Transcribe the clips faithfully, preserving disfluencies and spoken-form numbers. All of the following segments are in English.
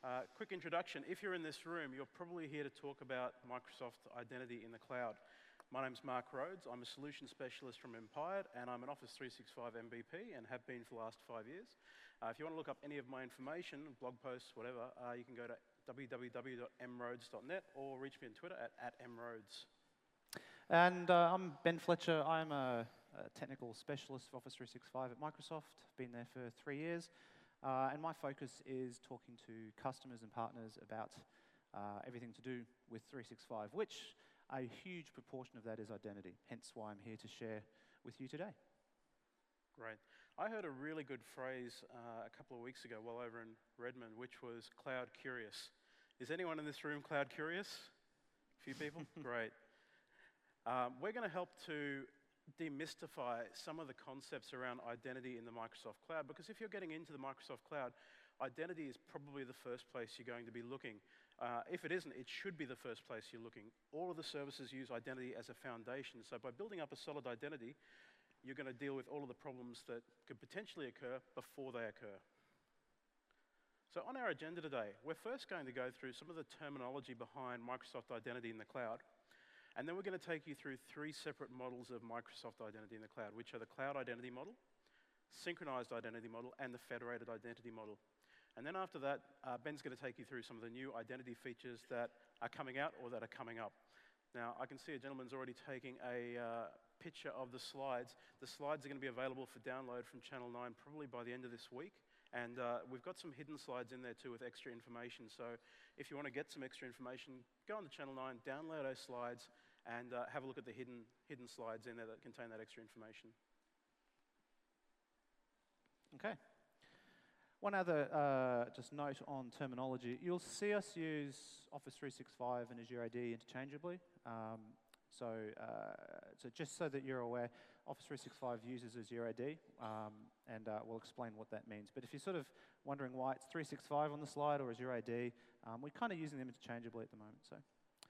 Uh, quick introduction. If you're in this room, you're probably here to talk about Microsoft Identity in the cloud. My name's Mark Rhodes. I'm a solution specialist from Empired, and I'm an Office three sixty-five M V P and have been for the last five years. Uh, if you want to look up any of my information, blog posts, whatever, uh, you can go to w w w dot m rhodes dot net or reach me on Twitter at, at m rhodes. And uh, I'm Ben Fletcher. I'm a, a technical specialist for Office three sixty-five at Microsoft. Been there for three years. Uh, and my focus is talking to customers and partners about uh, everything to do with three sixty-five, which a huge proportion of that is identity, hence why I'm here to share with you today. Great. I heard a really good phrase uh, a couple of weeks ago while over in Redmond, which was cloud curious. Is anyone in this room cloud curious? A few people? Great. Um, we're going to help to demystify some of the concepts around identity in the Microsoft Cloud, because if you're getting into the Microsoft Cloud, identity is probably the first place you're going to be looking. Uh, if it isn't, it should be the first place you're looking. All of the services use identity as a foundation, so by building up a solid identity, you're going to deal with all of the problems that could potentially occur before they occur. So on our agenda today, we're first going to go through some of the terminology behind Microsoft Identity in the Cloud. And then we're going to take you through three separate models of Microsoft Identity in the Cloud, which are the Cloud Identity Model, Synchronized Identity Model, and the Federated Identity Model. And then after that, uh, Ben's going to take you through some of the new identity features that are coming out or that are coming up. Now, I can see a gentleman's already taking a uh, picture of the slides. The slides are going to be available for download from Channel nine probably by the end of this week. And uh, we've got some hidden slides in there too with extra information. So if you want to get some extra information, go on to Channel nine, download those slides, and uh, have a look at the hidden, hidden slides in there that contain that extra information. Okay. One other uh, just note on terminology. You'll see us use Office three sixty-five and Azure A D interchangeably. Um, So, uh, so just so that you're aware, Office three sixty-five uses Azure A D, um, and uh, we'll explain what that means. But if you're sort of wondering why it's three sixty-five on the slide or Azure A D, um, we're kind of using them interchangeably at the moment. So,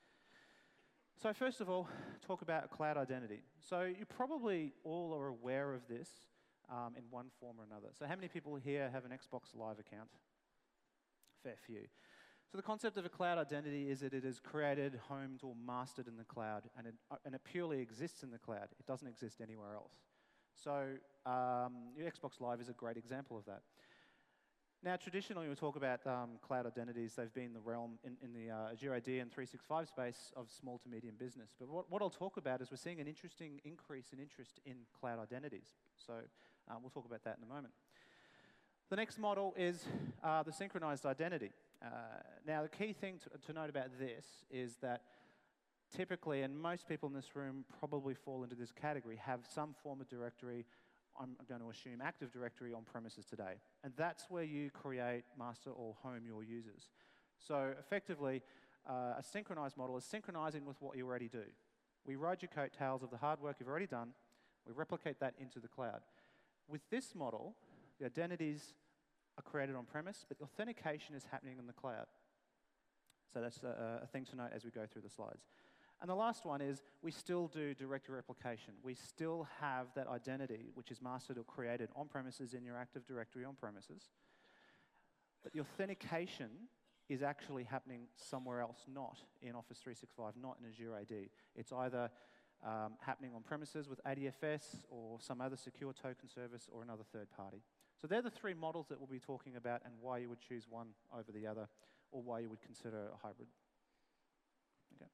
so first of all, talk about cloud identity. So you probably all are aware of this um, in one form or another. So how many people here have an Xbox Live account? Fair few. So the concept of a cloud identity is that it is created, homed, or mastered in the cloud, and it, and it purely exists in the cloud. It doesn't exist anywhere else. So um, your Xbox Live is a great example of that. Now, traditionally, when we talk about um, cloud identities, they've been the realm in, in the uh, Azure A D and three sixty-five space of small to medium business. But what, what I'll talk about is we're seeing an interesting increase in interest in cloud identities. So uh, we'll talk about that in a moment. The next model is uh, the synchronized identity. Uh, now, the key thing to, to note about this is that typically, and most people in this room probably fall into this category, have some form of directory, I'm going to assume Active Directory on premises today. And that's where you create, master, or home your users. So effectively, uh, a synchronized model is synchronizing with what you already do. We ride your coattails of the hard work you've already done, we replicate that into the cloud. With this model, the identities are created on premise, but authentication is happening in the cloud. So that's a, a thing to note as we go through the slides. And the last one is we still do directory replication. We still have that identity, which is mastered or created on premises in your Active Directory on premises. But the authentication is actually happening somewhere else, not in Office three sixty-five, not in Azure A D. It's either um, happening on premises with A D F S or some other secure token service or another third party. So they're the three models that we'll be talking about and why you would choose one over the other, or why you would consider a hybrid. Okay.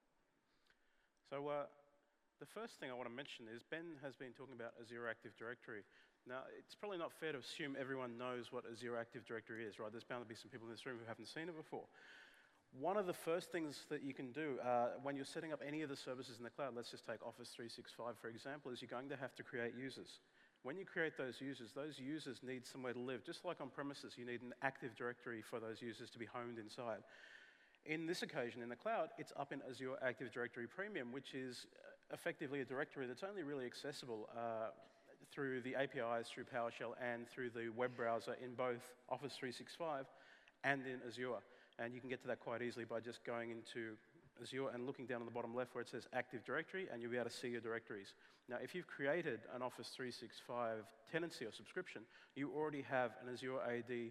So uh, the first thing I want to mention is Ben has been talking about Azure Active Directory. Now, it's probably not fair to assume everyone knows what Azure Active Directory is, right? There's bound to be some people in this room who haven't seen it before. One of the first things that you can do uh, when you're setting up any of the services in the cloud, let's just take Office three sixty-five, for example, is you're going to have to create users. When you create those users, those users need somewhere to live. Just like on premises, you need an Active Directory for those users to be homed inside. In this occasion, in the cloud, it's up in Azure Active Directory Premium, which is effectively a directory that's only really accessible uh, through the A P Is, through PowerShell, and through the web browser in both Office three sixty-five and in Azure. And you can get to that quite easily by just going into Azure and looking down on the bottom left where it says Active Directory, and you'll be able to see your directories. Now, if you've created an Office three sixty-five tenancy or subscription, you already have an Azure A D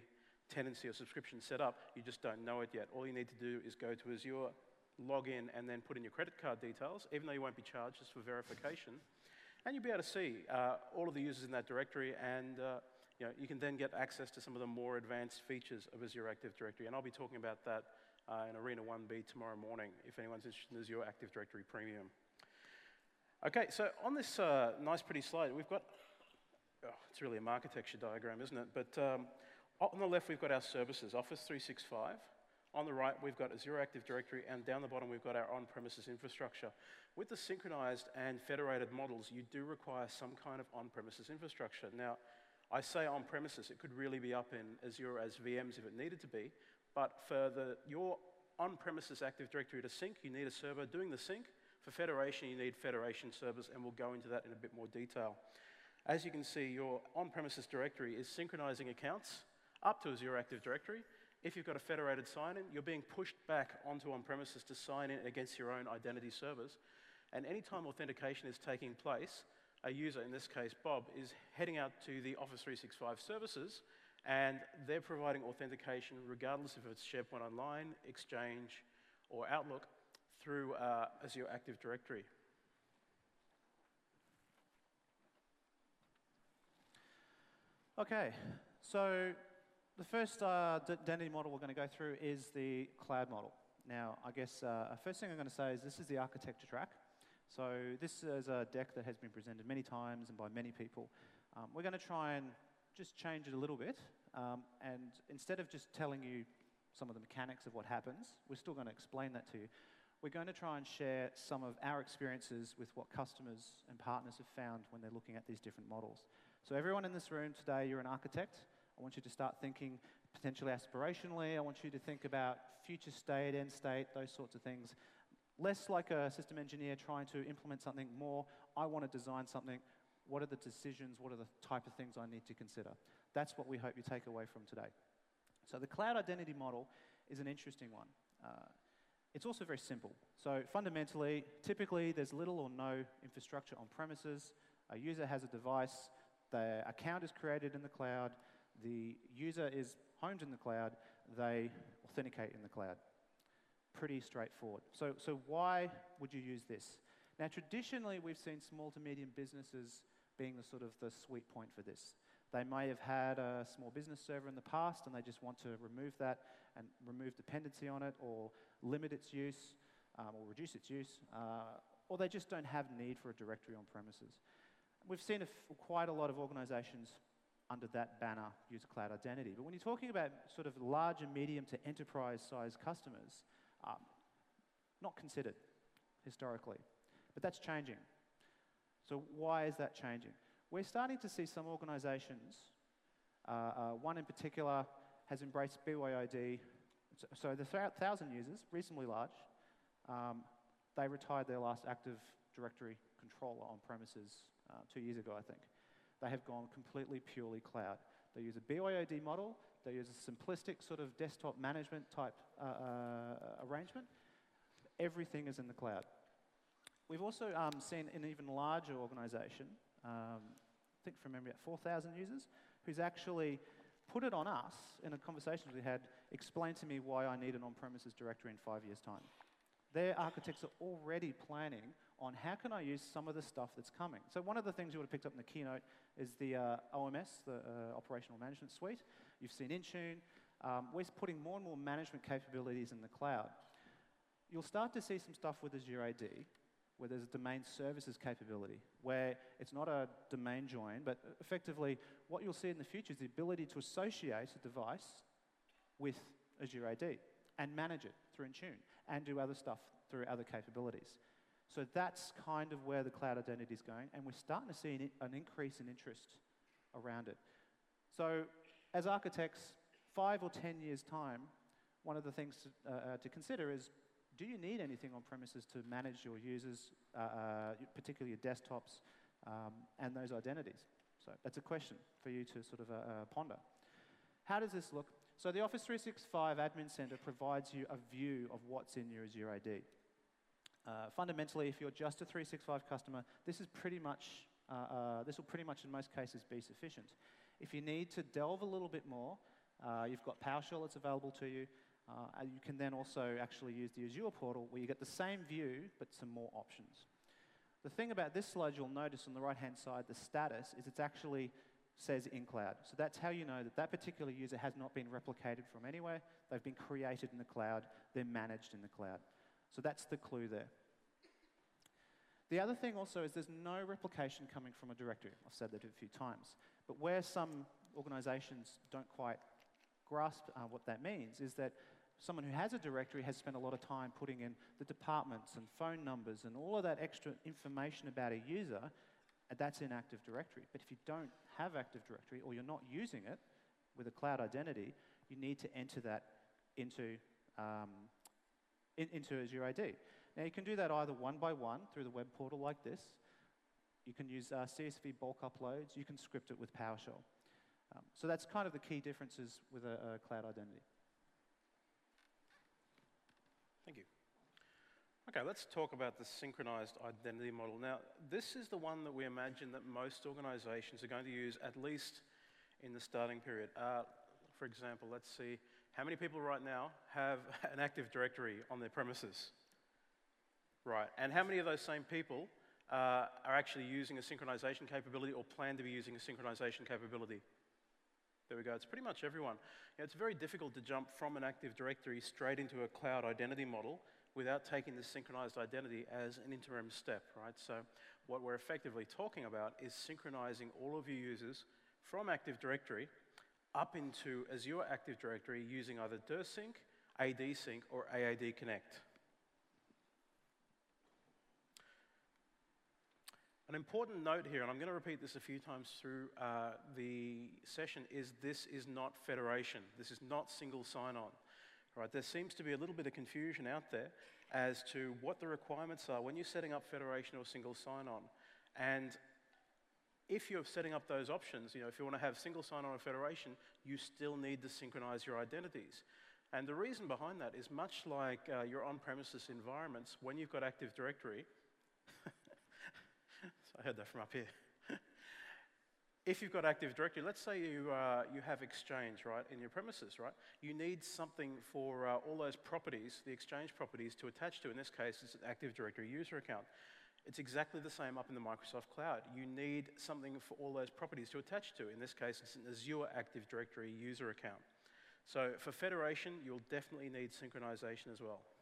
tenancy or subscription set up, you just don't know it yet. All you need to do is go to Azure, log in, and then put in your credit card details, even though you won't be charged, just for verification. And you'll be able to see uh, all of the users in that directory, and uh, you know, you can then get access to some of the more advanced features of Azure Active Directory. And I'll be talking about that uh, in Arena one B tomorrow morning, if anyone's interested in Azure Active Directory Premium. Okay, so on this uh, nice, pretty slide, we've got, oh, it's really a architecture diagram, isn't it? But um, on the left, we've got our services, Office three sixty-five. On the right, we've got Azure Active Directory, and down the bottom, we've got our on-premises infrastructure. With the synchronized and federated models, you do require some kind of on-premises infrastructure. Now, I say on-premises, it could really be up in Azure as V Ms if it needed to be, but for the, your on-premises Active Directory to sync, you need a server doing the sync. For federation, you need federation servers, and we'll go into that in a bit more detail. As you can see, your on-premises directory is synchronizing accounts up to Azure Active Directory. If you've got a federated sign-in, you're being pushed back onto on-premises to sign in against your own identity servers. And anytime authentication is taking place, a user, in this case Bob, is heading out to the Office three sixty-five services, and they're providing authentication regardless if it's SharePoint Online, Exchange, or Outlook through uh, Azure Active Directory. Okay, so the first uh, identity model we're going to go through is the cloud model. Now, I guess uh, first thing I'm going to say is this is the architecture track. So this is a deck that has been presented many times and by many people. Um, we're going to try and just change it a little bit. Um, and instead of just telling you some of the mechanics of what happens, we're still going to explain that to you. We're going to try and share some of our experiences with what customers and partners have found when they're looking at these different models. So everyone in this room today, you're an architect. I want you to start thinking potentially aspirationally. I want you to think about future state, end state, those sorts of things. Less like a system engineer trying to implement something, more I want to design something. What are the decisions? What are the type of things I need to consider? That's what we hope you take away from today. So the cloud identity model is an interesting one. Uh, it's also very simple. So fundamentally, typically there's little or no infrastructure on premises. A user has a device. Their account is created in the cloud. The user is homed in the cloud. They authenticate in the cloud. Pretty straightforward. So, so why would you use this? Now, traditionally, we've seen small to medium businesses being the sort of the sweet point for this. They may have had a small business server in the past, and they just want to remove that and remove dependency on it, or limit its use, um, or reduce its use, uh, or they just don't have need for a directory on premises. We've seen a f quite a lot of organizations under that banner use cloud identity. But when you're talking about sort of large and medium to enterprise-sized customers, Um, not considered historically, but that's changing. So why is that changing? We're starting to see some organizations, uh, uh, one in particular has embraced B Y O D, so, so the th thousand users, reasonably large, um, they retired their last Active Directory controller on premises uh, two years ago, I think. They have gone completely purely cloud. They use a B Y O D model. They use a simplistic sort of desktop management type uh, uh, arrangement. Everything is in the cloud. We've also um, seen an even larger organization, um, I think from memory, at four thousand users, who's actually put it on us in a conversation we had, explain to me why I need an on-premises directory in five years' time. Their architects are already planning on how can I use some of the stuff that's coming. So one of the things you would have picked up in the keynote is the uh, O M S, the uh, Operational Management Suite. You've seen Intune. Um, we're putting more and more management capabilities in the cloud. You'll start to see some stuff with Azure A D, where there's a domain services capability, where it's not a domain join, but effectively what you'll see in the future is the ability to associate a device with Azure A D and manage it through Intune and do other stuff through other capabilities. So that's kind of where the cloud identity is going, and we're starting to see an, an increase in interest around it. So as architects, five or ten years' time, one of the things to, uh, uh, to consider is, do you need anything on premises to manage your users, uh, uh, particularly your desktops, um, and those identities? So that's a question for you to sort of uh, uh, ponder. How does this look? So the Office three sixty-five Admin Center provides you a view of what's in your Azure A D. Uh, fundamentally, if you're just a three sixty-five customer, this is pretty much, uh, uh, this will pretty much in most cases be sufficient. If you need to delve a little bit more, Uh, you've got PowerShell that's available to you. Uh, and you can then also actually use the Azure portal where you get the same view, but some more options. The thing about this slide you'll notice on the right-hand side, the status, is it actually says in cloud. So that's how you know that that particular user has not been replicated from anywhere. They've been created in the cloud. They're managed in the cloud. So that's the clue there. The other thing also is there's no replication coming from a directory. I've said that a few times. But where some organizations don't quite grasp uh, what that means is that someone who has a directory has spent a lot of time putting in the departments and phone numbers and all of that extra information about a user, and that's in Active Directory. But if you don't have Active Directory or you're not using it with a cloud identity, you need to enter that into, um, in, into Azure I D. Now, you can do that either one by one through the web portal like this. You can use uh, C S V bulk uploads. You can script it with PowerShell. Um, so that's kind of the key differences with a, a cloud identity. Thank you. Okay, let's talk about the synchronized identity model. Now, this is the one that we imagine that most organizations are going to use, at least in the starting period. Uh, for example, let's see, how many people right now have an Active Directory on their premises? Right, and how many of those same people uh, are actually using a synchronization capability or plan to be using a synchronization capability? There we go, it's pretty much everyone. You know, it's very difficult to jump from an Active Directory straight into a cloud identity model without taking this synchronized identity as an interim step, right? So what we're effectively talking about is synchronizing all of your users from Active Directory up into Azure Active Directory using either DirSync, A D Sync, or A A D Connect. An important note here, and I'm going to repeat this a few times through uh, the session, is this is not federation. This is not single sign-on. Right? There seems to be a little bit of confusion out there as to what the requirements are when you're setting up federation or single sign-on. And if you're setting up those options, you know, if you want to have single sign-on or federation, you still need to synchronize your identities. And the reason behind that is much like uh, your on-premises environments, when you've got Active Directory, I heard that from up here. If you've got Active Directory, let's say you, uh, you have Exchange, right, in your premises, right? You need something for uh, all those properties, the Exchange properties, to attach to. In this case, it's an Active Directory user account. It's exactly the same up in the Microsoft Cloud. You need something for all those properties to attach to. In this case, it's an Azure Active Directory user account. So for federation, you'll definitely need synchronization as well.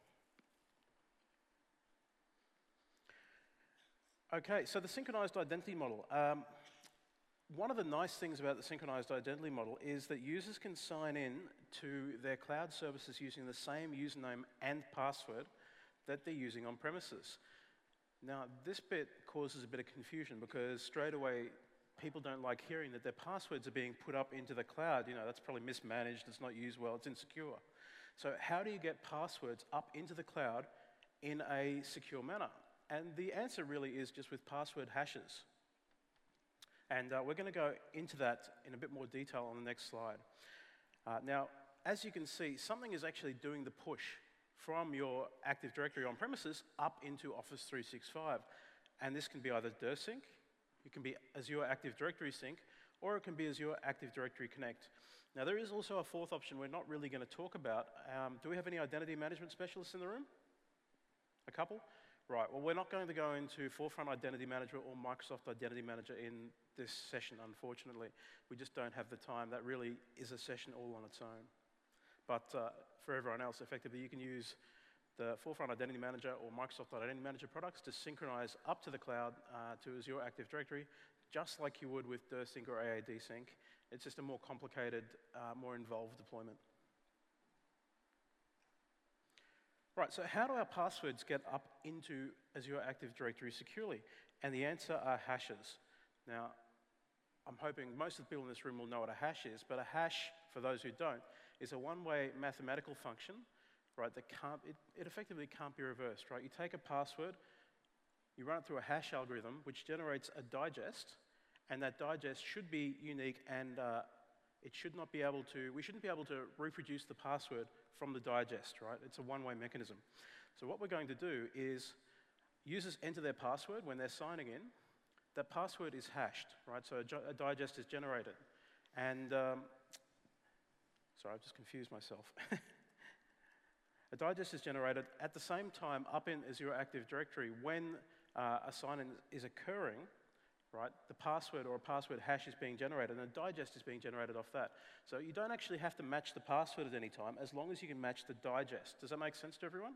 Okay, so the synchronized identity model. Um, one of the nice things about the synchronized identity model is that users can sign in to their cloud services using the same username and password that they're using on premises. Now, this bit causes a bit of confusion because straight away, people don't like hearing that their passwords are being put up into the cloud. You know, that's probably mismanaged, it's not used well, it's insecure. So how do you get passwords up into the cloud in a secure manner? And the answer really is just with password hashes. And uh, we're going to go into that in a bit more detail on the next slide. Uh, now, as you can see, something is actually doing the push from your Active Directory on premises up into Office three sixty-five. And this can be either DirSync, it can be Azure Active Directory Sync, or it can be Azure Active Directory Connect. Now, there is also a fourth option we're not really going to talk about. Um, do we have any identity management specialists in the room? A couple? Right, well, we're not going to go into Forefront Identity Manager or Microsoft Identity Manager in this session, unfortunately. We just don't have the time. That really is a session all on its own. But uh, for everyone else, effectively, you can use the Forefront Identity Manager or Microsoft Identity Manager products to synchronize up to the cloud uh, to Azure Active Directory, just like you would with DirSync or A A D Sync. It's just a more complicated, uh, more involved deployment. Right, so how do our passwords get up into Azure Active Directory securely? And the answer are hashes. Now, I'm hoping most of the people in this room will know what a hash is, but a hash, for those who don't, is a one-way mathematical function, right, that can't, it, it effectively can't be reversed, right? You take a password, you run it through a hash algorithm, which generates a digest, and that digest should be unique, and uh, it should not be able to, we shouldn't be able to reproduce the password from the digest, right? It's a one-way mechanism. So what we're going to do is users enter their password when they're signing in. That password is hashed, right? So a, a digest is generated. And um, Sorry, I've just confused myself. A digest is generated at the same time up in Azure Active Directory when uh, a sign-in is occurring, right? The password or a password hash is being generated, and a digest is being generated off that. So you don't actually have to match the password at any time, as long as you can match the digest. Does that make sense to everyone?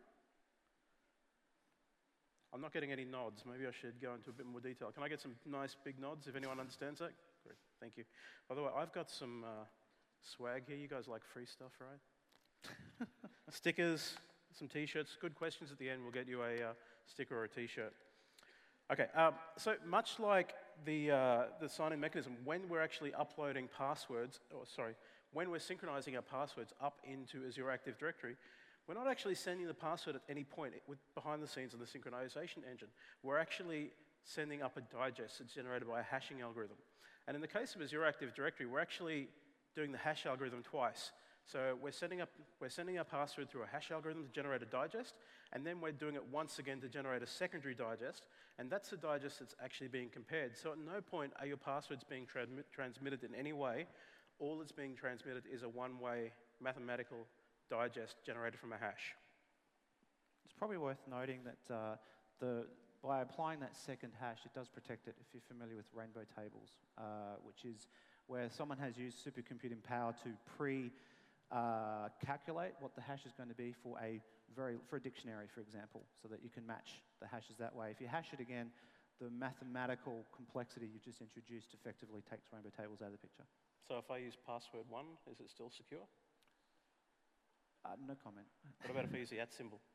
I'm not getting any nods. Maybe I should go into a bit more detail. Can I get some nice big nods if anyone understands that? Great, thank you. By the way, I've got some uh, swag here. You guys like free stuff, right? Stickers, some t-shirts. Good questions at the end. We'll get you a uh, sticker or a t-shirt. Okay, um, so much like the, uh, the sign-in mechanism, when we're actually uploading passwords, or sorry, when we're synchronizing our passwords up into Azure Active Directory, we're not actually sending the password at any point with, behind the scenes of the synchronization engine. We're actually sending up a digest that's generated by a hashing algorithm. And in the case of Azure Active Directory, we're actually doing the hash algorithm twice. So we're sending up, we're sending our password through a hash algorithm to generate a digest, and then we're doing it once again to generate a secondary digest, and that's the digest that's actually being compared. So at no point are your passwords being transmit, transmitted in any way. All that's being transmitted is a one-way mathematical digest generated from a hash. It's probably worth noting that uh, the, by applying that second hash, it does protect it if you're familiar with rainbow tables, uh, which is where someone has used supercomputing power to pre Uh, calculate what the hash is going to be for a very for a dictionary, for example, so that you can match the hashes that way. If you hash it again, the mathematical complexity you just introduced effectively takes rainbow tables out of the picture. So if I use password one, is it still secure? Uh, no comment. What about if I use the at symbol?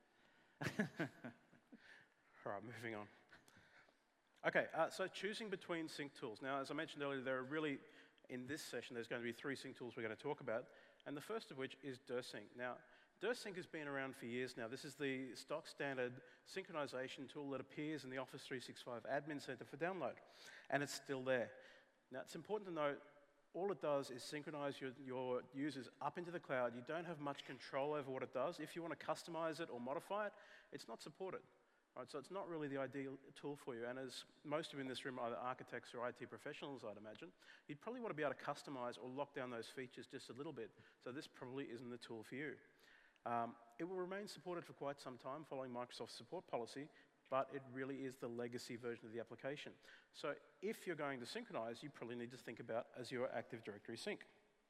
All right, moving on. Okay, uh, so choosing between sync tools. Now, as I mentioned earlier, there are really, in this session, there's going to be three sync tools we're going to talk about. And the first of which is DirSync. Now, DirSync has been around for years now. This is the stock standard synchronization tool that appears in the Office three sixty-five Admin Center for download, and it's still there. Now, it's important to note, all it does is synchronize your, your users up into the cloud. You don't have much control over what it does. If you want to customize it or modify it, it's not supported. Right, so it's not really the ideal tool for you. And as most of you in this room are either architects or I T professionals, I'd imagine, you'd probably want to be able to customize or lock down those features just a little bit. So this probably isn't the tool for you. Um, it will remain supported for quite some time following Microsoft's support policy, but it really is the legacy version of the application. So if you're going to synchronize, you probably need to think about Azure Active Directory Sync.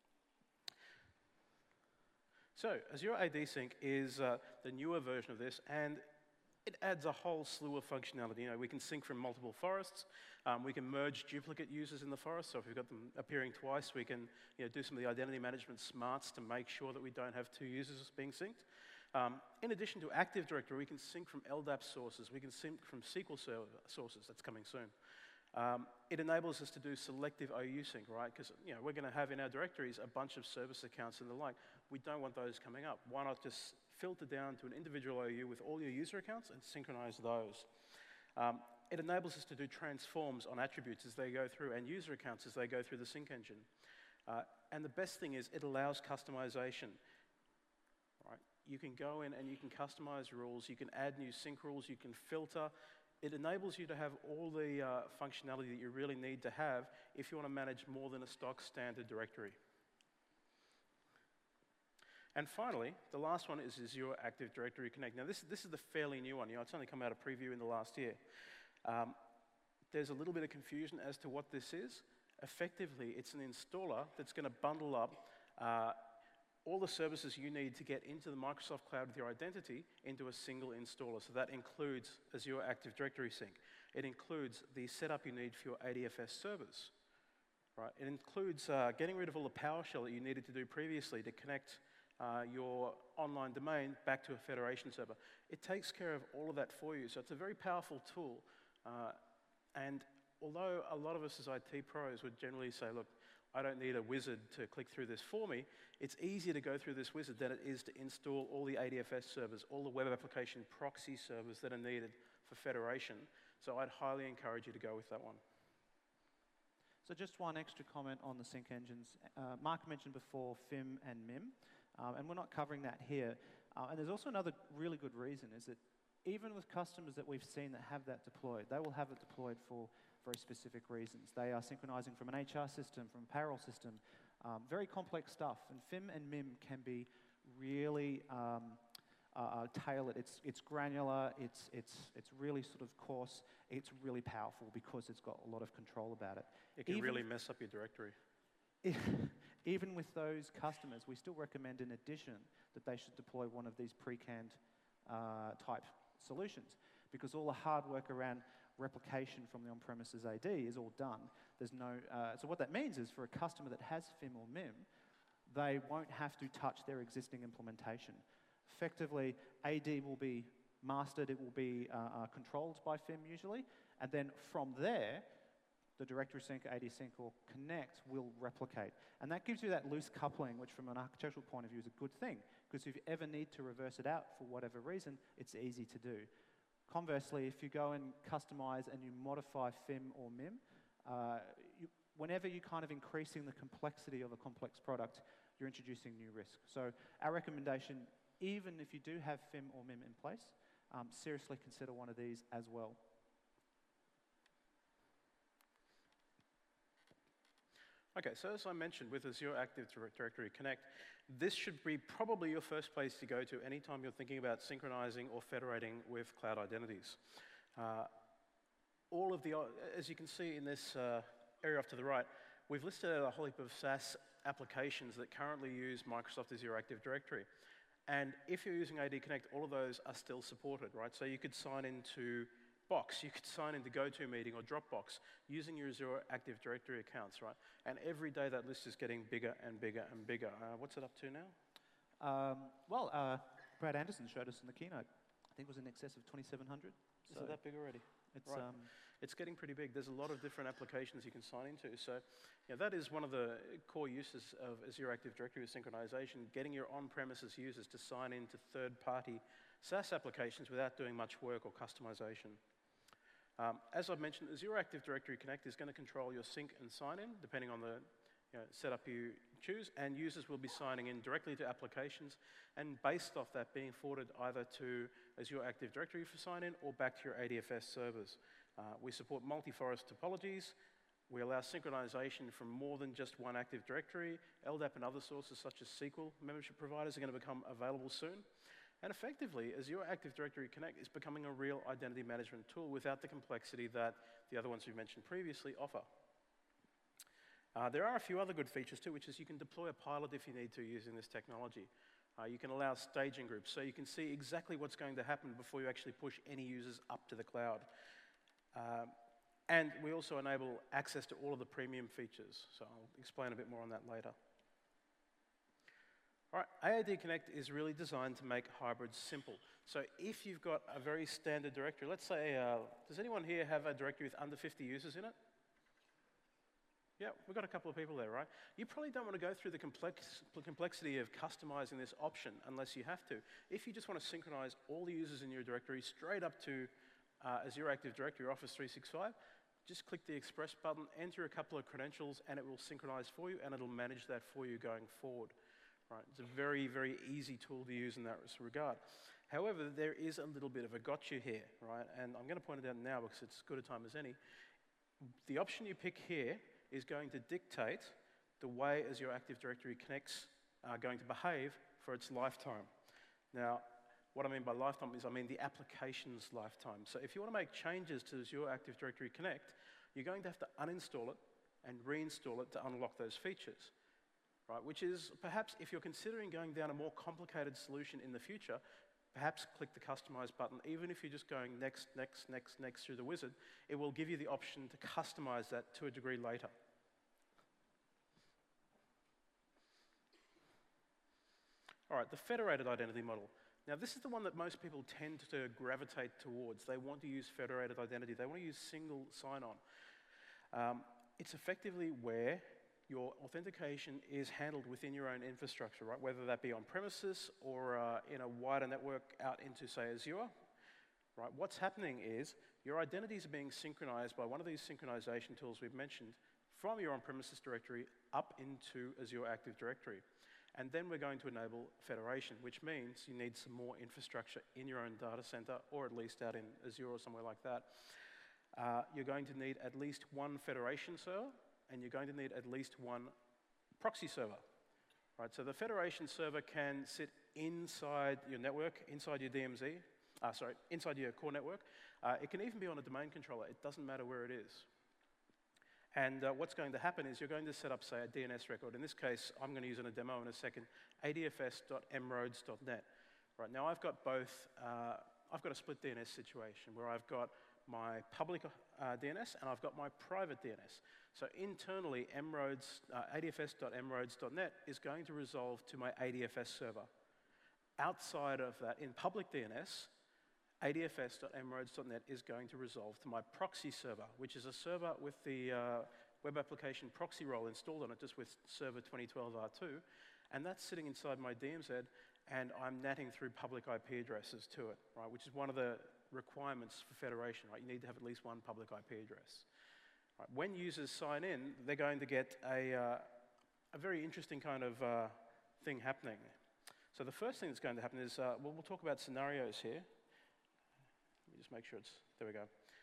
So Azure A D Sync is uh, the newer version of this, and it adds a whole slew of functionality. You know, we can sync from multiple forests. Um, we can merge duplicate users in the forest. So if we've got them appearing twice, we can you know, do some of the identity management smarts to make sure that we don't have two users being synced. Um, in addition to Active Directory, we can sync from L D A P sources. We can sync from S Q L server sources. That's coming soon. Um, it enables us to do selective O U sync, right? Because you know, we're going to have in our directories a bunch of service accounts and the like. We don't want those coming up. Why not just filter down to an individual O U with all your user accounts and synchronize those? Um, it enables us to do transforms on attributes as they go through and user accounts as they go through the sync engine. Uh, and the best thing is it allows customization. Right? You can go in and you can customize rules. You can add new sync rules. You can filter. It enables you to have all the uh, functionality that you really need to have if you want to manage more than a stock standard directory. And finally, the last one is Azure Active Directory Connect. Now, this, this is the fairly new one. You know, it's only come out of preview in the last year. Um, there's a little bit of confusion as to what this is. Effectively, it's an installer that's going to bundle up uh, all the services you need to get into the Microsoft Cloud with your identity into a single installer. So that includes Azure Active Directory Sync. It includes the setup you need for your A D F S servers. Right? It includes uh, getting rid of all the PowerShell that you needed to do previously to connect uh, your online domain back to a federation server. It takes care of all of that for you. So it's a very powerful tool. Uh, and although a lot of us as I T pros would generally say, look, I don't need a wizard to click through this for me, it's easier to go through this wizard than it is to install all the A D F S servers, all the web application proxy servers that are needed for federation. So I'd highly encourage you to go with that one. So just one extra comment on the sync engines. Uh, Mark mentioned before F I M and M I M, um, and we're not covering that here. Uh, and there's also another really good reason, is that even with customers that we've seen that have that deployed, they will have it deployed for very specific reasons. They are synchronizing from an H R system, from a payroll system, Um, very complex stuff, and F I M and M I M can be really um, uh, uh, tailored. It's, it's granular, it's, it's, it's really sort of coarse, it's really powerful because it's got a lot of control about it. It can Even really mess up your directory. Even with those customers, we still recommend in addition that they should deploy one of these pre-canned uh, type solutions, because all the hard work around replication from the on-premises A D is all done. There's no, uh, so what that means is for a customer that has F I M or M I M, they won't have to touch their existing implementation. Effectively, A D will be mastered, it will be uh, uh, controlled by F I M usually, and then from there, the directory sync, A D sync, or connect will replicate. And that gives you that loose coupling, which from an architectural point of view is a good thing, because if you ever need to reverse it out for whatever reason, it's easy to do. Conversely, if you go and customize and you modify F I M or M I M, uh, you, whenever you're kind of increasing the complexity of a complex product, you're introducing new risk. So our recommendation, even if you do have F I M or M I M in place, um, seriously consider one of these as well. Okay, so as I mentioned, with Azure Active Directory Connect, this should be probably your first place to go to anytime you're thinking about synchronizing or federating with cloud identities. Uh, all of the, as you can see in this uh, area off to the right, we've listed out a whole heap of SaaS applications that currently use Microsoft Azure Active Directory. And if you're using A D Connect, all of those are still supported, right? So you could sign into Box, you could sign into GoToMeeting or Dropbox using your Azure Active Directory accounts, right? And every day that list is getting bigger and bigger and bigger. Uh, what's it up to now? Um, well, uh, Brad Anderson showed us in the keynote. I think it was in excess of twenty-seven hundred. Is so it that big already? It's, right. um, it's getting pretty big. There's a lot of different applications you can sign into. So yeah, that is one of the core uses of Azure Active Directory with synchronization, getting your on-premises users to sign into third-party SaaS applications without doing much work or customization. Um, as I've mentioned, Azure Active Directory Connect is going to control your sync and sign-in, depending on the you know, setup you choose, and users will be signing in directly to applications, and based off that being forwarded either to Azure Active Directory for sign-in or back to your A D F S servers. Uh, we support multi-forest topologies. We allow synchronization from more than just one Active Directory. L D A P and other sources such as S Q L membership providers are going to become available soon. And effectively, Azure Active Directory Connect is becoming a real identity management tool without the complexity that the other ones we mentioned previously offer. Uh, there are a few other good features too, which is you can deploy a pilot if you need to using this technology. Uh, you can allow staging groups, so you can see exactly what's going to happen before you actually push any users up to the cloud. Um, and we also enable access to all of the premium features, so I'll explain a bit more on that later. All right, A A D Connect is really designed to make hybrids simple. So if you've got a very standard directory, let's say, uh, does anyone here have a directory with under fifty users in it? Yeah, we've got a couple of people there, right? You probably don't want to go through the complex, complexity of customizing this option unless you have to. If you just want to synchronize all the users in your directory straight up to uh, Azure Active Directory or Office three sixty-five, just click the Express button, enter a couple of credentials, and it will synchronize for you, and it'll manage that for you going forward. Right, it's a very, very easy tool to use in that regard. However, there is a little bit of a gotcha here, right? And I'm going to point it out now because it's as good a time as any. The option you pick here is going to dictate the way Azure Active Directory Connect's are going to behave for its lifetime. Now, what I mean by lifetime is I mean the application's lifetime. So if you want to make changes to Azure Active Directory Connect, you're going to have to uninstall it and reinstall it to unlock those features. Right, which is perhaps if you're considering going down a more complicated solution in the future, perhaps click the Customize button. Even if you're just going next, next, next, next through the wizard, it will give you the option to customize that to a degree later. All right, the federated identity model. Now, this is the one that most people tend to gravitate towards. They want to use federated identity. They want to use single sign-on. Um, it's effectively where your authentication is handled within your own infrastructure, right? Whether that be on premises or uh, in a wider network out into, say, Azure, right? What's happening is your identities are being synchronized by one of these synchronization tools we've mentioned from your on-premises directory up into Azure Active Directory. And then we're going to enable federation, which means you need some more infrastructure in your own data center, or at least out in Azure or somewhere like that. Uh, you're going to need at least one federation server, and you're going to need at least one proxy server. Right, so the federation server can sit inside your network, inside your D M Z, uh, sorry, inside your core network. Uh, it can even be on a domain controller. It doesn't matter where it is. And uh, what's going to happen is you're going to set up, say, a D N S record. In this case, I'm going to use in a demo in a second, A D F S dot m roads dot net. Right, now I've got both, uh, I've got a split D N S situation where I've got my public uh, D N S and I've got my private D N S. So internally, mroads, uh, A D F S dot m roads dot net is going to resolve to my A D F S server. Outside of that, in public D N S, A D F S dot m roads dot net is going to resolve to my proxy server, which is a server with the uh, web application proxy role installed on it, just with server twenty twelve R two, and that's sitting inside my D M Z, and I'm natting through public I P addresses to it, right, which is one of the requirements for federation, right? You need to have at least one public I P address. Right, when users sign in, they're going to get a, uh, a very interesting kind of uh, thing happening. So the first thing that's going to happen is, uh, well, we'll talk about scenarios here. Let me just make sure it's, there we go.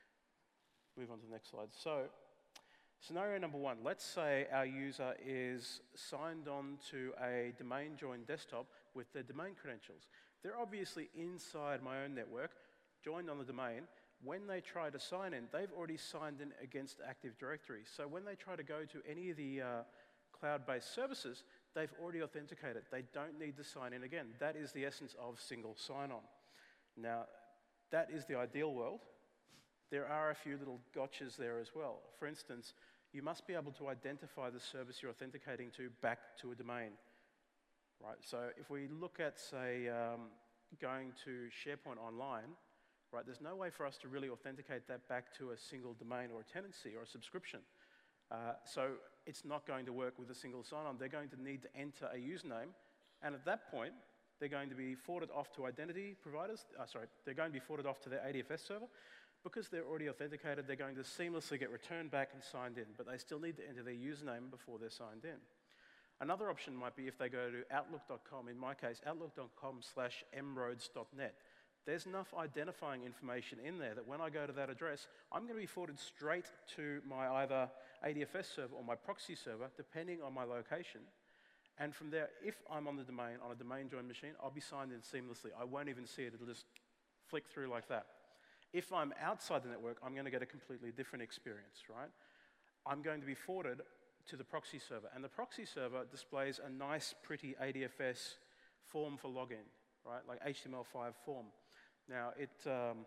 Move on to the next slide. So, scenario number one, let's say our user is signed on to a domain joined desktop with their domain credentials. They're obviously inside my own network, joined on the domain. When they try to sign in, they've already signed in against Active Directory. So when they try to go to any of the uh, cloud-based services, they've already authenticated. They don't need to sign in again. That is the essence of single sign-on. Now, that is the ideal world. There are a few little gotchas there as well. For instance, you must be able to identify the service you're authenticating to back to a domain. Right? So if we look at, say, um, going to SharePoint Online, right, there's no way for us to really authenticate that back to a single domain or a tenancy or a subscription. Uh, so it's not going to work with a single sign-on. They're going to need to enter a username, and at that point, they're going to be forwarded off to identity providers. Uh, sorry, they're going to be forwarded off to their A D F S server. Because they're already authenticated, they're going to seamlessly get returned back and signed in, but they still need to enter their username before they're signed in. Another option might be if they go to outlook dot com, in my case, outlook dot com slash m roads dot net. There's enough identifying information in there that when I go to that address, I'm going to be forwarded straight to my either A D F S server or my proxy server, depending on my location. And from there, if I'm on the domain, on a domain joined machine, I'll be signed in seamlessly. I won't even see it. It'll just flick through like that. If I'm outside the network, I'm going to get a completely different experience, right? I'm going to be forwarded to the proxy server, and the proxy server displays a nice, pretty A D F S form for login, right? Like H T M L five form. Now, it, um,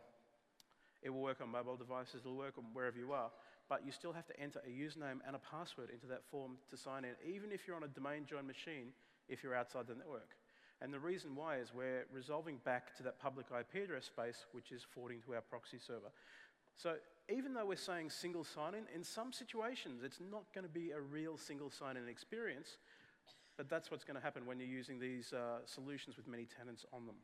it will work on mobile devices, it'll work on wherever you are, but you still have to enter a username and a password into that form to sign in, even if you're on a domain joined machine, if you're outside the network. And the reason why is we're resolving back to that public I P address space, which is forwarding to our proxy server. So even though we're saying single sign-in, in some situations, it's not going to be a real single sign-in experience, but that's what's going to happen when you're using these uh, solutions with many tenants on them.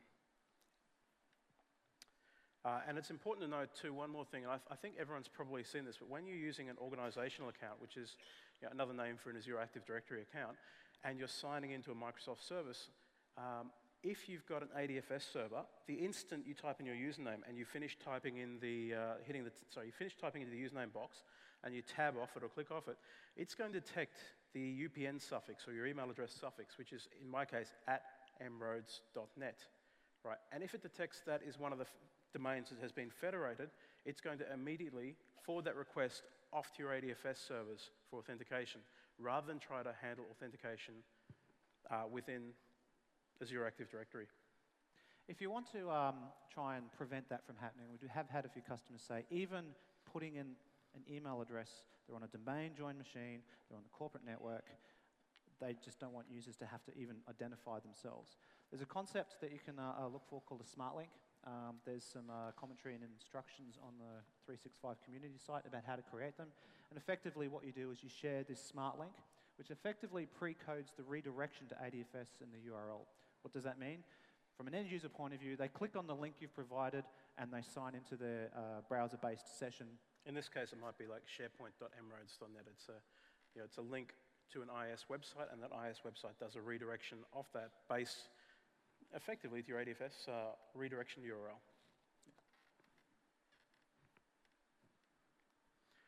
Uh, and it's important to note, too, one more thing, and I, I think everyone's probably seen this, but when you're using an organizational account, which is you know, another name for an Azure Active Directory account, and you're signing into a Microsoft service, um, if you've got an A D F S server, the instant you type in your username and you finish typing in the, uh, hitting the, sorry, you finish typing into the username box and you tab off it or click off it, it's going to detect the U P N suffix or your email address suffix, which is, in my case, at m roads dot net, right? And if it detects that is one of the domains that has been federated, it's going to immediately forward that request off to your A D F S servers for authentication, rather than try to handle authentication uh, within Azure Active Directory. If you want to um, try and prevent that from happening, we do have had a few customers say, even putting in an email address, they're on a domain joined machine, they're on the corporate network, they just don't want users to have to even identify themselves. There's a concept that you can uh, look for called a smart link. Um, there's some uh, commentary and instructions on the three sixty-five community site about how to create them. And effectively what you do is you share this smart link, which effectively pre-codes the redirection to A D F S in the U R L. What does that mean? From an end user point of view, they click on the link you've provided and they sign into their uh, browser-based session. In this case, it might be like sharepoint dot m roads dot net. It's a, you know, it's a link to an I S website, and that I S website does a redirection of that base effectively to your A D F S uh, redirection U R L.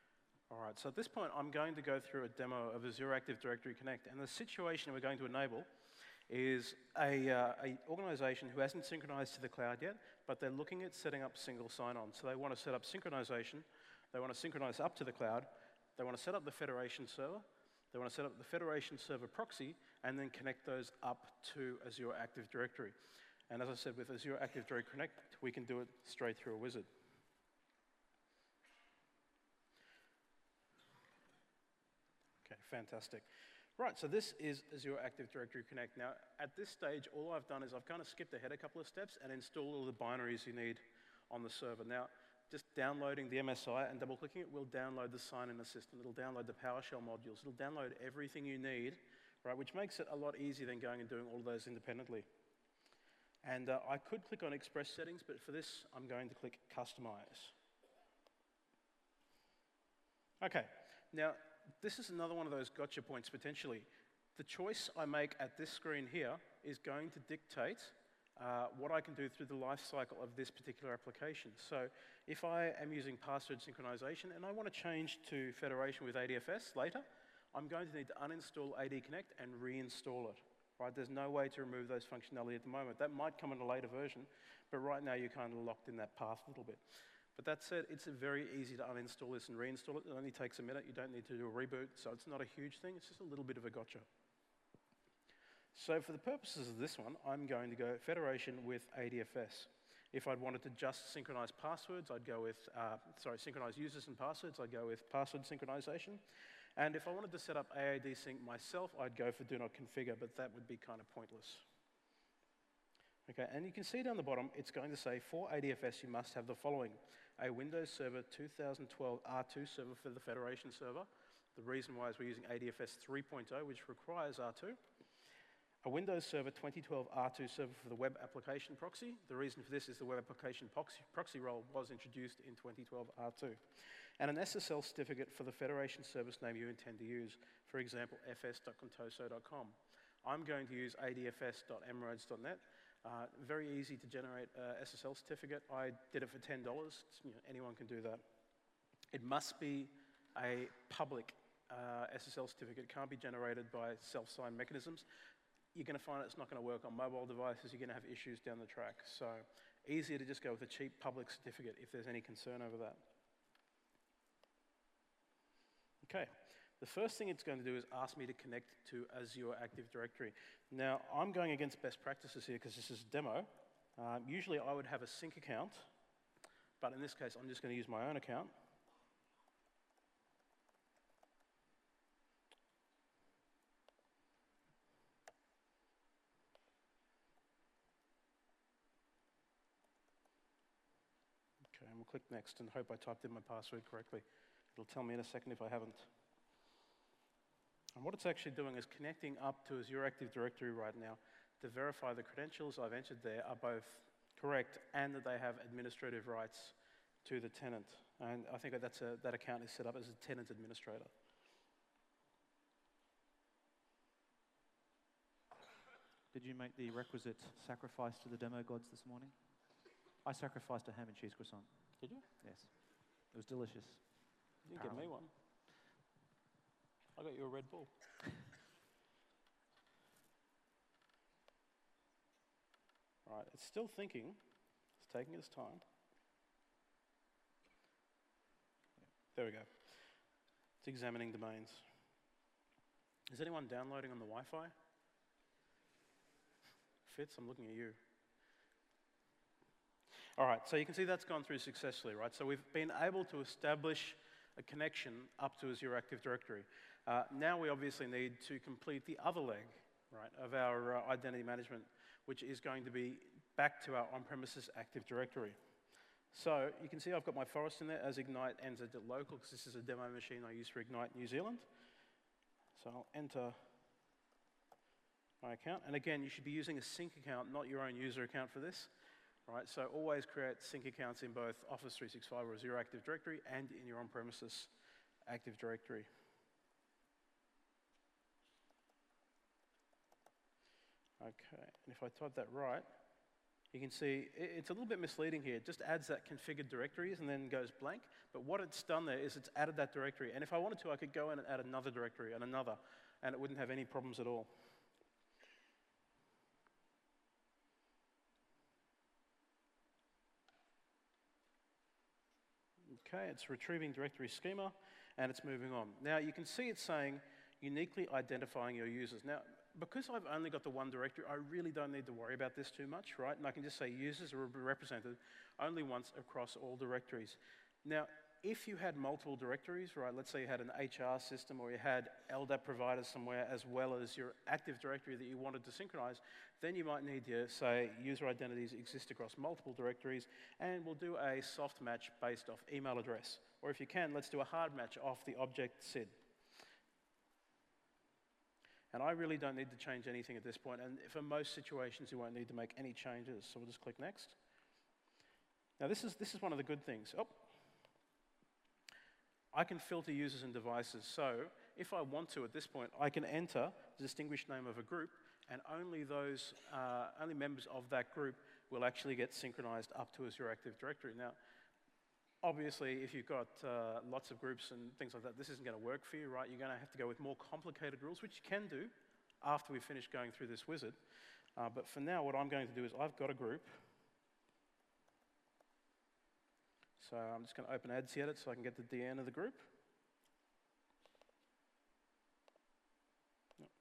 All right, so at this point, I'm going to go through a demo of Azure Active Directory Connect, and the situation we're going to enable is a, uh, a organization who hasn't synchronized to the cloud yet, but they're looking at setting up single sign-on. So they want to set up synchronization, they want to synchronize up to the cloud, they want to set up the federation server, they want to set up the federation server proxy, and then connect those up to Azure Active Directory. And as I said, with Azure Active Directory Connect, we can do it straight through a wizard. Okay, fantastic. Right, so this is Azure Active Directory Connect. Now, at this stage, all I've done is I've kind of skipped ahead a couple of steps and installed all the binaries you need on the server. Now, just downloading the M S I and double-clicking it will download the sign-in assistant. It'll download the PowerShell modules. It'll download everything you need, right, which makes it a lot easier than going and doing all of those independently. And uh, I could click on Express Settings, but for this, I'm going to click Customize. Okay, now, this is another one of those gotcha points, potentially. The choice I make at this screen here is going to dictate uh, what I can do through the life cycle of this particular application. So if I am using password synchronization and I want to change to federation with A D F S later, I'm going to need to uninstall A D Connect and reinstall it. Right? There's no way to remove those functionality at the moment. That might come in a later version, but right now you're kind of locked in that path a little bit. But that said, it's very easy to uninstall this and reinstall it. It only takes a minute. You don't need to do a reboot, so it's not a huge thing. It's just a little bit of a gotcha. So for the purposes of this one, I'm going to go federation with A D F S. If I'd wanted to just synchronize passwords, I'd go with, uh, sorry, synchronize users and passwords, I'd go with password synchronization. And if I wanted to set up A A D sync myself, I'd go for do not configure, but that would be kind of pointless. Okay, and you can see down the bottom, it's going to say for A D F S, you must have the following: a Windows Server two thousand twelve R two server for the federation server. The reason why is we're using A D F S three point oh, which requires R two. A Windows Server twenty twelve R two server for the web application proxy. The reason for this is the web application proxy, proxy role was introduced in twenty twelve R two. And an S S L certificate for the federation service name you intend to use, for example, f s dot contoso dot com. I'm going to use a d f s dot m roads dot net. Uh, very easy to generate an S S L certificate. I did it for ten dollars. You know, anyone can do that. It must be a public uh, S S L certificate. It can't be generated by self-signed mechanisms. You're going to find it's not going to work on mobile devices. You're going to have issues down the track. So easier to just go with a cheap public certificate if there's any concern over that. Okay. The first thing it's going to do is ask me to connect to Azure Active Directory. Now, I'm going against best practices here because this is a demo. Um, usually I would have a sync account, but in this case, I'm just going to use my own account. Okay, and we'll click next and hope I typed in my password correctly. It'll tell me in a second if I haven't. And what it's actually doing is connecting up to Azure Active Directory right now to verify the credentials I've entered there are both correct and that they have administrative rights to the tenant. And I think that that's a, that account is set up as a tenant administrator. Did you make the requisite sacrifice to the demo gods this morning? I sacrificed a ham and cheese croissant. Did you? Yes. It was delicious. You didn't get me one. I got you a Red Bull. Right, it's still thinking. It's taking its time. There we go. It's examining domains. Is anyone downloading on the Wi-Fi? Fitz, I'm looking at you. All right, so you can see that's gone through successfully, right? So we've been able to establish a connection up to Azure Active Directory. Uh, now we obviously need to complete the other leg, right, of our uh, identity management, which is going to be back to our on-premises Active Directory. So you can see I've got my forest in there as Ignite entered at local, because this is a demo machine I use for Ignite New Zealand. So I'll enter my account. And again, you should be using a sync account, not your own user account for this. Right, so always create sync accounts in both Office three sixty-five or Azure Active Directory and in your on-premises Active Directory. Okay, and if I type that right, You can see i- it's a little bit misleading here. It just adds that configured directories and then goes blank. But what it's done there is it's added that directory. And if I wanted to, I could go in and add another directory and another, and it wouldn't have any problems at all. Okay, it's retrieving directory schema, and it's moving on. Now, you can see it's saying uniquely identifying your users. Now, because I've only got the one directory, I really don't need to worry about this too much, right? And I can just say users are represented only once across all directories. Now, if you had multiple directories, right, let's say you had an H R system or you had L D A P providers somewhere as well as your Active Directory that you wanted to synchronize, then you might need to say user identities exist across multiple directories, and we'll do a soft match based off email address. Or if you can, let's do a hard match off the object S I D. And I really don't need to change anything at this point, and for most situations you won't need to make any changes, so we'll just click next. Now this is, this is one of the good things. Oh. I can filter users and devices, so if I want to at this point, I can enter the distinguished name of a group, and only those, uh, only members of that group will actually get synchronized up to Azure Active Directory. Now, obviously, if you've got uh, lots of groups and things like that, this isn't going to work for you, right? You're going to have to go with more complicated rules, which you can do after we finish going through this wizard. Uh, but for now, what I'm going to do is I've got a group. So I'm just going to open Ads Edit so I can get the D N of the group. Yep.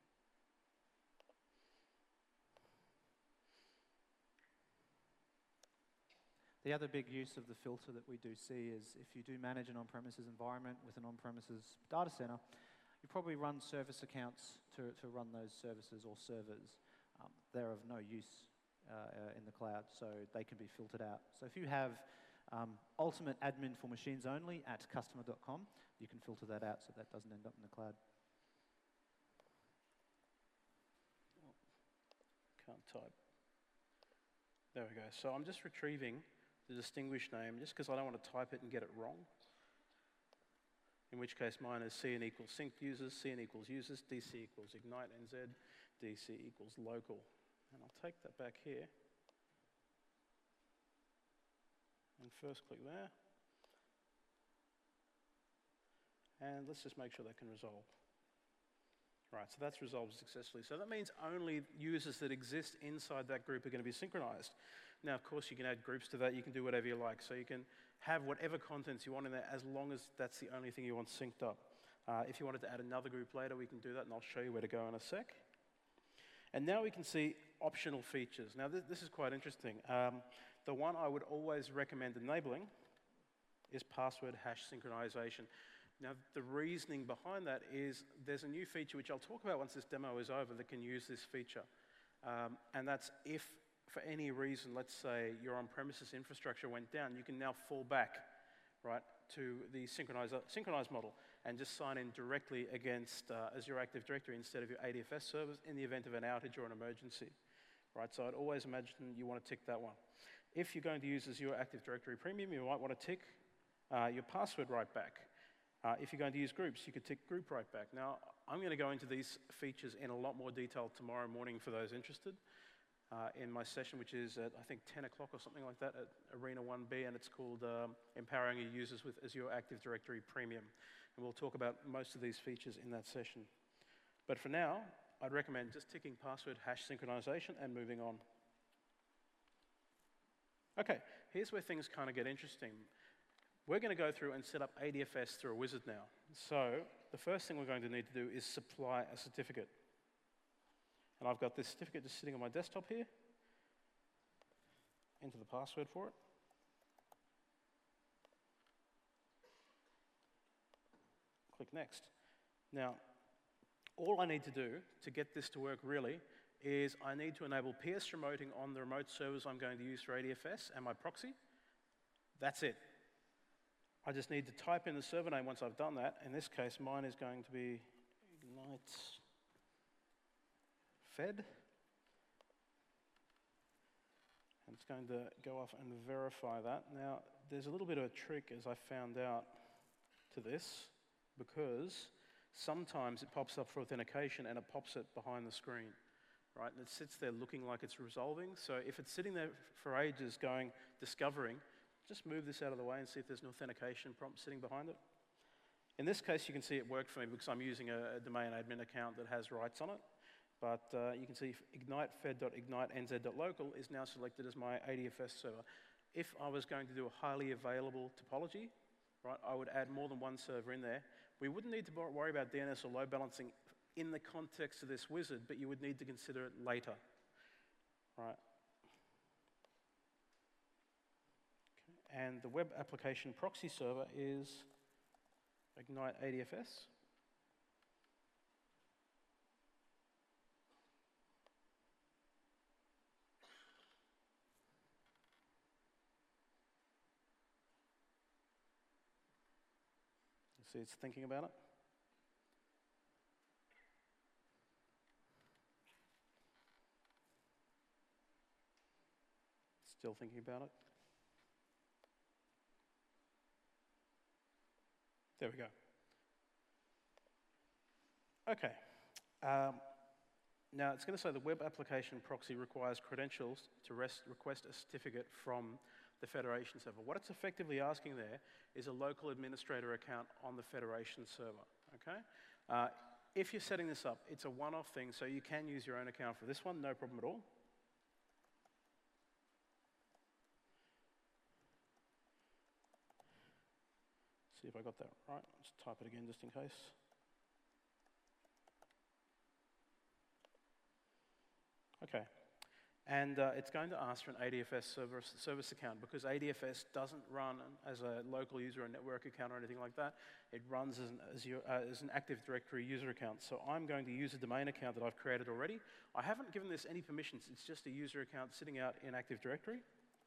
The other big use of the filter that we do see is if you do manage an on-premises environment with an on-premises data center, you probably run service accounts to, to run those services or servers. Um, they're of no use uh, in the cloud, so they can be filtered out. So if you have um, ultimate admin for machines only at customer dot com, you can filter that out so that doesn't end up in the cloud. Can't type. There we go. So I'm just retrieving the distinguished name just because I don't want to type it and get it wrong. In which case mine is C N equals synced users, C N equals users, D C equals ignite N Z, D C equals local. And I'll take that back here. And first click there. And let's just make sure that can resolve. Right, so that's resolved successfully. So that means only users that exist inside that group are going to be synchronized. Now, of course, you can add groups to that. You can do whatever you like. So you can have whatever contents you want in there as long as that's the only thing you want synced up. Uh, if you wanted to add another group later, we can do that, and I'll show you where to go in a sec. And now we can see optional features. Now, this, this is quite interesting. Um, the one I would always recommend enabling is password hash synchronization. Now, the reasoning behind that is there's a new feature, which I'll talk about once this demo is over, that can use this feature. Um, and that's if, for any reason, let's say your on-premises infrastructure went down, you can now fall back, right, to the synchronized, synchronized model and just sign in directly against uh, Azure Active Directory instead of your A D F S servers in the event of an outage or an emergency, right? So I'd always imagine you want to tick that one. If you're going to use Azure Active Directory Premium, you might want to tick uh, your password right back. Uh, if you're going to use groups, you could tick group right back. Now, I'm going to go into these features in a lot more detail tomorrow morning for those interested uh, in my session, which is at, I think, ten o'clock or something like that at Arena one B, and it's called um, Empowering Your Users with Azure Active Directory Premium. And we'll talk about most of these features in that session. But for now, I'd recommend just ticking password hash synchronization and moving on. Okay, here's where things kind of get interesting. We're going to go through and set up A D F S through a wizard now. So the first thing we're going to need to do is supply a certificate. And I've got this certificate just sitting on my desktop here. Enter the password for it. Click next. Now, all I need to do to get this to work really is I need to enable P S remoting on the remote servers I'm going to use for A D F S and my proxy. That's it. I just need to type in the server name once I've done that. In this case, mine is going to be Ignite Fed. And it's going to go off and verify that. Now, there's a little bit of a trick, as I found out, to this, because sometimes it pops up for authentication and it pops it behind the screen. right? And it sits there looking like it's resolving. So if it's sitting there for ages going, discovering, just move this out of the way and see if there's an authentication prompt sitting behind it. In this case, you can see it worked for me because I'm using a, a domain admin account that has rights on it. But uh, you can see ignite fed.ignite nz.local is now selected as my A D F S server. If I was going to do a highly available topology, right, I would add more than one server in there. We wouldn't need to worry about D N S or load balancing in the context of this wizard, but you would need to consider it later, right? Okay. And the web application proxy server is Ignite A D F S. You see it's thinking about it. Still thinking about it. There we go. Okay. Um, now it's going to say the web application proxy requires credentials to rest, request a certificate from the Federation server. What it's effectively asking there is a local administrator account on the Federation server. Okay. Uh, if you're setting this up, it's a one-off thing, so you can use your own account for this one, no problem at all. See if I got that right. Let's type it again just in case. Okay. And uh, it's going to ask for an A D F S service, service account because A D F S doesn't run as a local user or network account or anything like that. It runs as an, as, your, uh, as an Active Directory user account. So I'm going to use a domain account that I've created already. I haven't given this any permissions. It's just a user account sitting out in Active Directory.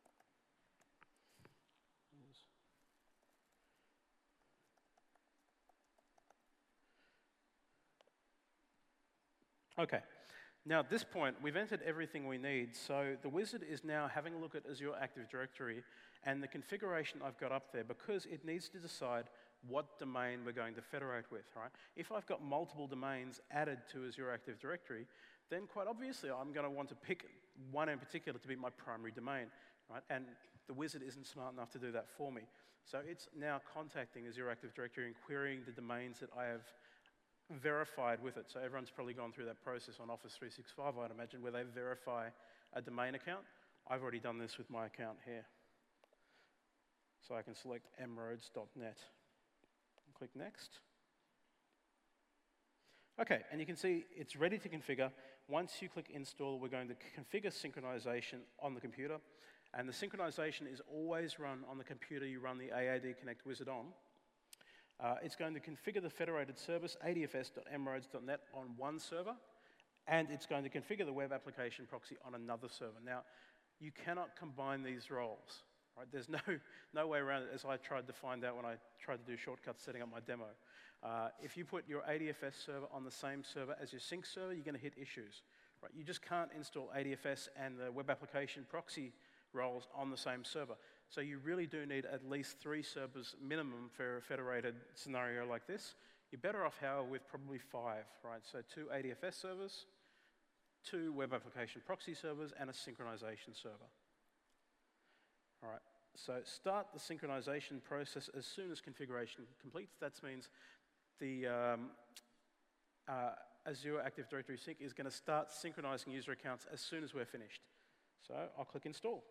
Okay, now at this point, we've entered everything we need. So the wizard is now having a look at Azure Active Directory and the configuration I've got up there because it needs to decide what domain we're going to federate with, right? If I've got multiple domains added to Azure Active Directory, then quite obviously I'm going to want to pick one in particular to be my primary domain, right? And the wizard isn't smart enough to do that for me. So it's now contacting Azure Active Directory and querying the domains that I have verified with it. So everyone's probably gone through that process on Office three sixty-five, I'd imagine, where they verify a domain account. I've already done this with my account here. So I can select m roads dot net. Click Next. Okay, and you can see it's ready to configure. Once you click Install, we're going to configure synchronization on the computer. And the synchronization is always run on the computer you run the A A D Connect wizard on. Uh, it's going to configure the federated service, A D F S dot m roads dot net, on one server, and it's going to configure the web application proxy on another server. Now, you cannot combine these roles, right? There's no, no way around it, as I tried to find out when I tried to do shortcuts setting up my demo. Uh, if you put your A D F S server on the same server as your sync server, you're going to hit issues, right? You just can't install A D F S and the web application proxy roles on the same server. So you really do need at least three servers minimum for a federated scenario like this. You're better off, however, with probably five, right? So two A D F S servers, two web application proxy servers, and a synchronization server. All right, so start the synchronization process as soon as configuration completes. That means the um, uh, Azure Active Directory Sync is going to start synchronizing user accounts as soon as we're finished. So I'll click Install.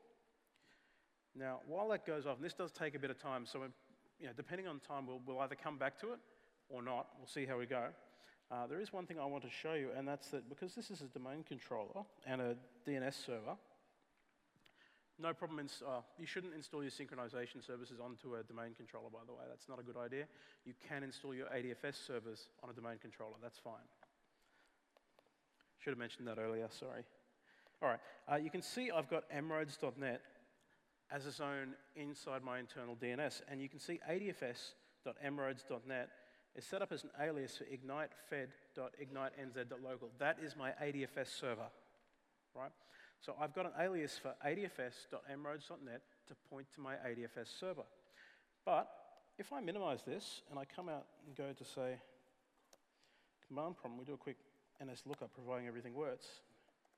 Now, while that goes off, and this does take a bit of time, so you know, depending on time, we'll, we'll either come back to it or not. We'll see how we go. Uh, there is one thing I want to show you, and that's that because this is a domain controller and a D N S server, no problem. In, uh, you shouldn't install your synchronization services onto a domain controller, by the way. That's not a good idea. You can install your A D F S servers on a domain controller. That's fine. Should have mentioned that earlier, sorry. All right, uh, you can see I've got m roads dot net as its own inside my internal D N S. And you can see A D F S dot m roads dot net is set up as an alias for ignite fed dot ignite n z dot local. That is my A D F S server, right? So I've got an alias for A D F S dot m roads dot net to point to my A D F S server. But if I minimize this and I come out and go to, say, command prompt, we do a quick N S lookup, providing everything works.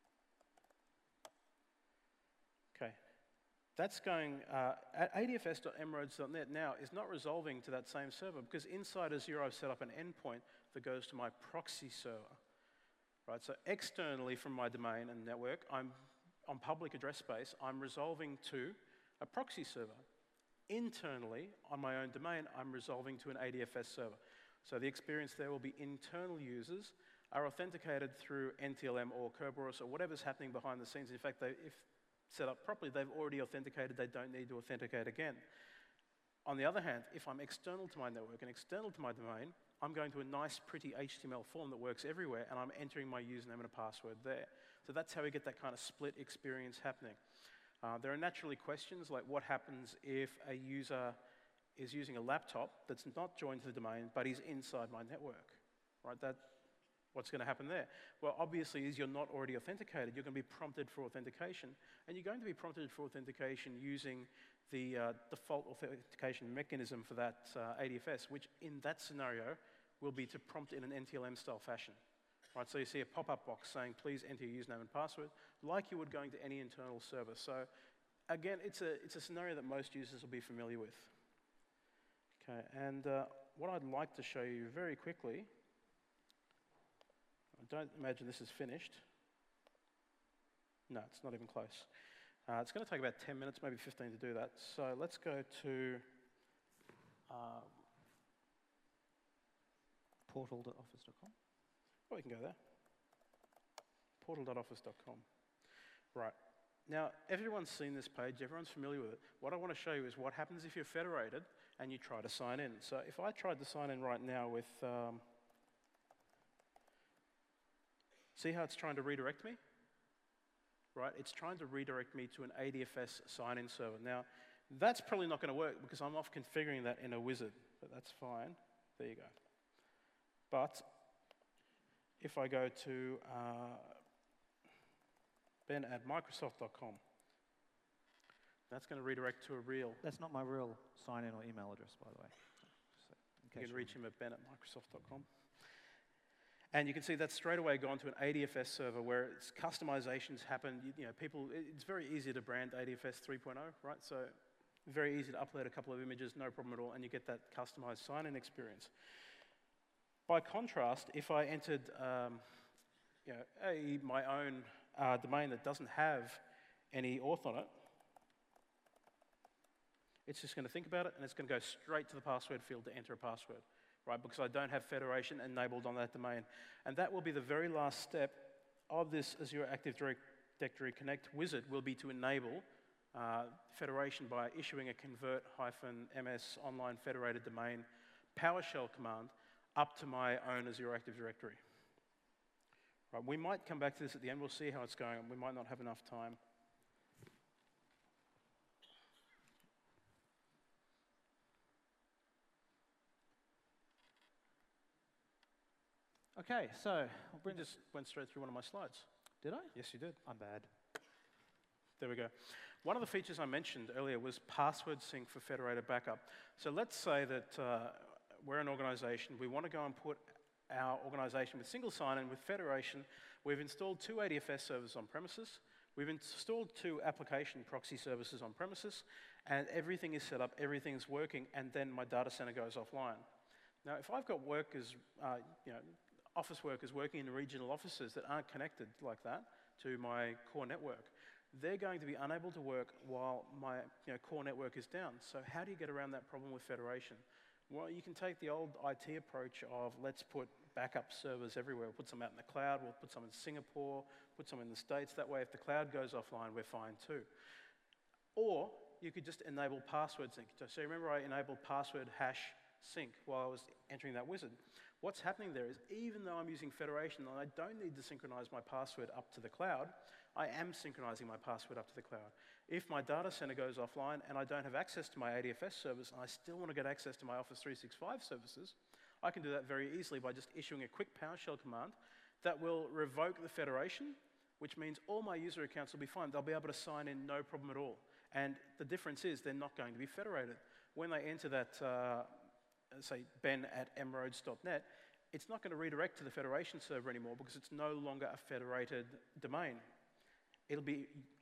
That's going, uh, at A D F S dot M roads dot net now is not resolving to that same server because inside Azure I've set up an endpoint that goes to my proxy server. Right, so externally from my domain and network, I'm on public address space, I'm resolving to a proxy server. Internally, on my own domain, I'm resolving to an A D F S server. So the experience there will be internal users are authenticated through N T L M or Kerberos or whatever's happening behind the scenes. In fact, they, if set up properly, they've already authenticated, they don't need to authenticate again. On the other hand, if I'm external to my network and external to my domain, I'm going to a nice, pretty H T M L form that works everywhere, and I'm entering my username and a password there. So that's how we get that kind of split experience happening. Uh, there are naturally questions like what happens if a user is using a laptop that's not joined to the domain, but is inside my network, right? That, what's going to happen there? Well, obviously, as you're not already authenticated, you're going to be prompted for authentication, and you're going to be prompted for authentication using the uh, default authentication mechanism for that uh, A D F S, which in that scenario will be to prompt in an N T L M style fashion. Right, so you see a pop-up box saying, please enter your username and password, like you would going to any internal server. So again, it's a, it's a scenario that most users will be familiar with. Okay, and uh, what I'd like to show you very quickly, I don't imagine this is finished. No, it's not even close. Uh, it's going to take about ten minutes, maybe fifteen to do that. So let's go to uh, portal dot office dot com. Oh, we can go there. portal dot office dot com. Right. Now, everyone's seen this page. Everyone's familiar with it. What I want to show you is what happens if you're federated and you try to sign in. So if I tried to sign in right now with... Um, see how it's trying to redirect me? Right? It's trying to redirect me to an A D F S sign-in server. Now, that's probably not going to work because I'm off configuring that in a wizard. But that's fine. There you go. But... if I go to uh, ben at microsoft dot com, that's going to redirect to a real... That's not my real sign-in or email address, by the way. So, you can reach him at ben at microsoft dot com. And you can see that's straight away gone to an A D F S server where its customizations happen. You, you know, people, it's very easy to brand A D F S three point oh, right? So very easy to upload a couple of images, no problem at all, and you get that customized sign-in experience. By contrast, if I entered um, you know, a, my own uh, domain that doesn't have any auth on it, it's just going to think about it and it's going to go straight to the password field to enter a password, right? Because I don't have federation enabled on that domain. And that will be the very last step of this Azure Active Directory Connect wizard will be to enable uh, federation by issuing a convert-ms online federated domain PowerShell command up to my own Azure Active Directory. Right, we might come back to this at the end. We'll see how it's going. We might not have enough time. Okay, so we'll bring you just went straight through one of my slides. Did I? Yes, you did. I'm bad. There we go. One of the features I mentioned earlier was password sync for federated backup. So let's say that uh, we're an organization, we want to go and put our organization with single sign-in with federation. We've installed two A D F S servers on premises. We've installed two application proxy services on premises, and everything is set up, everything's working, and then my data center goes offline. Now, if I've got workers, uh, you know, office workers working in regional offices that aren't connected like that to my core network, they're going to be unable to work while my you know, core network is down. So how do you get around that problem with federation? Well, you can take the old I T approach of let's put backup servers everywhere. We'll put some out in the cloud, we'll put some in Singapore, put some in the States. That way, if the cloud goes offline, we're fine too. Or you could just enable password sync. So remember I enabled password hash sync while I was entering that wizard. What's happening there is even though I'm using federation and I don't need to synchronize my password up to the cloud, I am synchronizing my password up to the cloud. If my data center goes offline and I don't have access to my A D F S service and I still want to get access to my Office three sixty-five services, I can do that very easily by just issuing a quick PowerShell command that will revoke the federation, which means all my user accounts will be fine. They'll be able to sign in no problem at all. And the difference is they're not going to be federated. When they enter that, uh, say, ben at m roads dot net, it's not going to redirect to the federation server anymore because it's no longer a federated domain. It'll be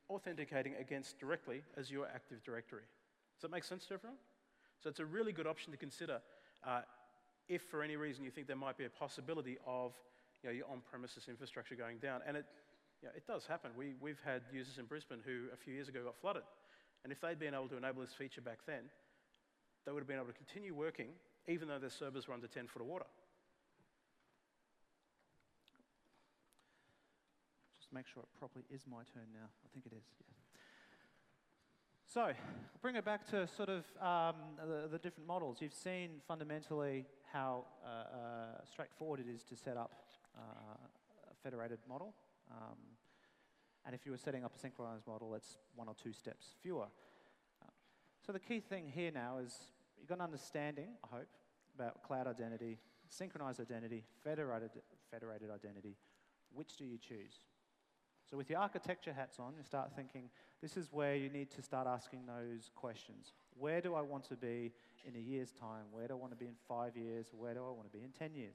authenticating against directly as your Active Directory. Does that make sense to everyone? So it's a really good option to consider uh, if for any reason you think there might be a possibility of you know, your on-premises infrastructure going down. And it, you know, it does happen. We, we've had users in Brisbane who a few years ago got flooded. And if they'd been able to enable this feature back then, they would have been able to continue working even though their servers were under ten foot of water. Just make sure it probably is my turn now. I think it is, yes. So, I'll bring it back to sort of um, the, the different models. You've seen fundamentally how uh, uh, straightforward it is to set up uh, a federated model. Um, and if you were setting up a synchronized model, it's one or two steps fewer. Uh, so the key thing here now is you've got an understanding, I hope, about cloud identity, synchronized identity, federated, federated identity. Which do you choose? So with your architecture hats on, you start thinking, this is where you need to start asking those questions. Where do I want to be in a year's time? Where do I want to be in five years? Where do I want to be in ten years?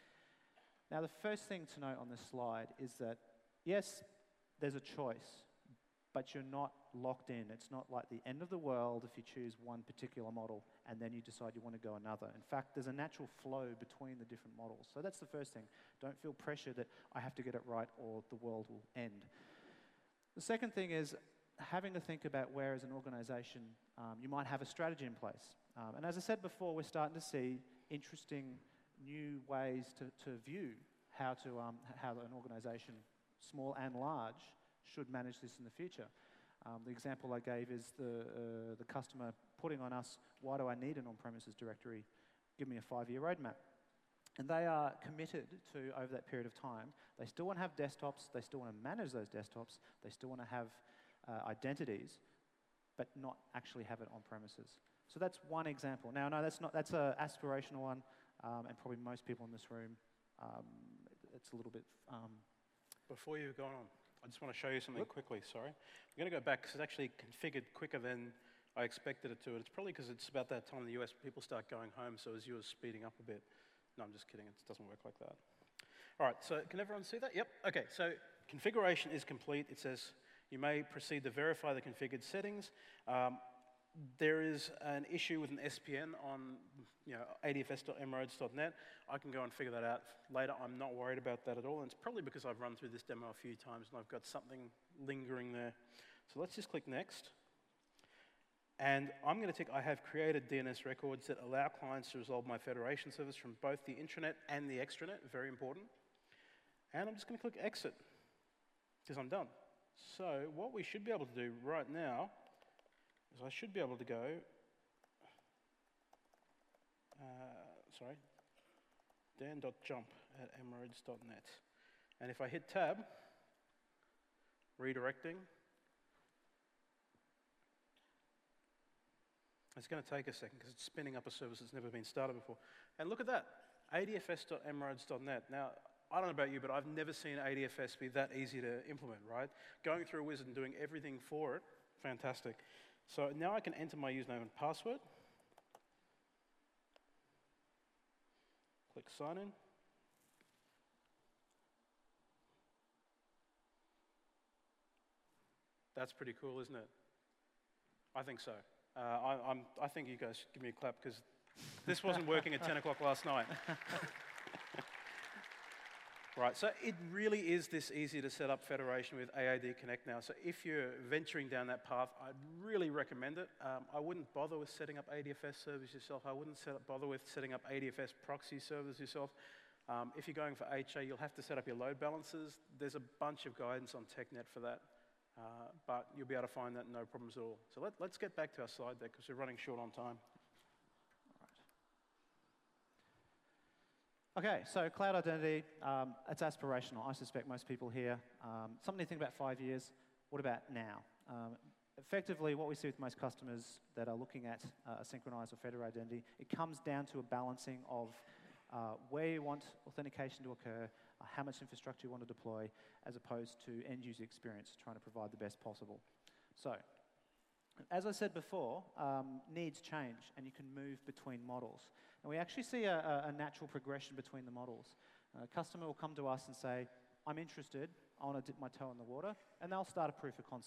Now, the first thing to note on this slide is that, yes, there's a choice, but you're not locked in. It's not like the end of the world if you choose one particular model and then you decide you want to go another. In fact, there's a natural flow between the different models. So that's the first thing. Don't feel pressure that I have to get it right or the world will end. The second thing is having to think about where as an organization um, you might have a strategy in place. Um, and as I said before, we're starting to see interesting new ways to, to view how, to, um, how an organization, small and large, should manage this in the future. Um, the example I gave is the, uh, the customer putting on us, why do I need an on-premises directory? Give me a five-year roadmap. And they are committed to, over that period of time, they still want to have desktops, they still want to manage those desktops, they still want to have uh, identities, but not actually have it on premises. So that's one example. Now, no, that's not, that's an aspirational one, um, and probably most people in this room, um, it's a little bit... Um, Before you go on, I just want to show you something Whoop. quickly, sorry. I'm going to go back because it's actually configured quicker than I expected it to. And it's probably because it's about that time in the U S people start going home, so Azure is speeding up a bit. No, I'm just kidding. It doesn't work like that. All right, so can everyone see that? Yep. OK, so configuration is complete. It says you may proceed to verify the configured settings. Um, there is an issue with an S P N on you know, A D F S dot emroads dot net. I can go and figure that out later. I'm not worried about that at all. And it's probably because I've run through this demo a few times and I've got something lingering there. So let's just click next. And I'm going to tick, I have created D N S records that allow clients to resolve my federation service from both the intranet and the extranet, very important. And I'm just going to click exit, because I'm done. So what we should be able to do right now is I should be able to go, uh, sorry, dan dot jump at emroads dot net. And if I hit tab, redirecting, it's going to take a second because it's spinning up a service that's never been started before. And look at that, A D F S dot emroads dot net. Now, I don't know about you, but I've never seen A D F S be that easy to implement, right? Going through a wizard and doing everything for it, fantastic. So now I can enter my username and password. Click sign in. That's pretty cool, isn't it? I think so. Uh, I, I'm, I think you guys should give me a clap because this wasn't working at ten o'clock last night. Right, so it really is this easy to set up federation with A A D Connect now. So if you're venturing down that path, I'd really recommend it. Um, I wouldn't bother with setting up A D F S servers yourself. I wouldn't set up, bother with setting up A D F S proxy servers yourself. Um, if you're going for H A, you'll have to set up your load balancers. There's a bunch of guidance on TechNet for that. Uh, but you'll be able to find that no problems at all. So let, let's get back to our slide deck because we're running short on time. Okay, so cloud identity, um, it's aspirational. I suspect most people here. Um, something to think about five years. What about now? Um, effectively, what we see with most customers that are looking at uh, a synchronized or federated identity, it comes down to a balancing of uh, where you want authentication to occur, uh, how much infrastructure you want to deploy, as opposed to end-user experience, trying to provide the best possible. So, as I said before, um, needs change, and you can move between models. And we actually see a, a natural progression between the models. A customer will come to us and say, I'm interested, I want to dip my toe in the water, and they'll start a proof of concept.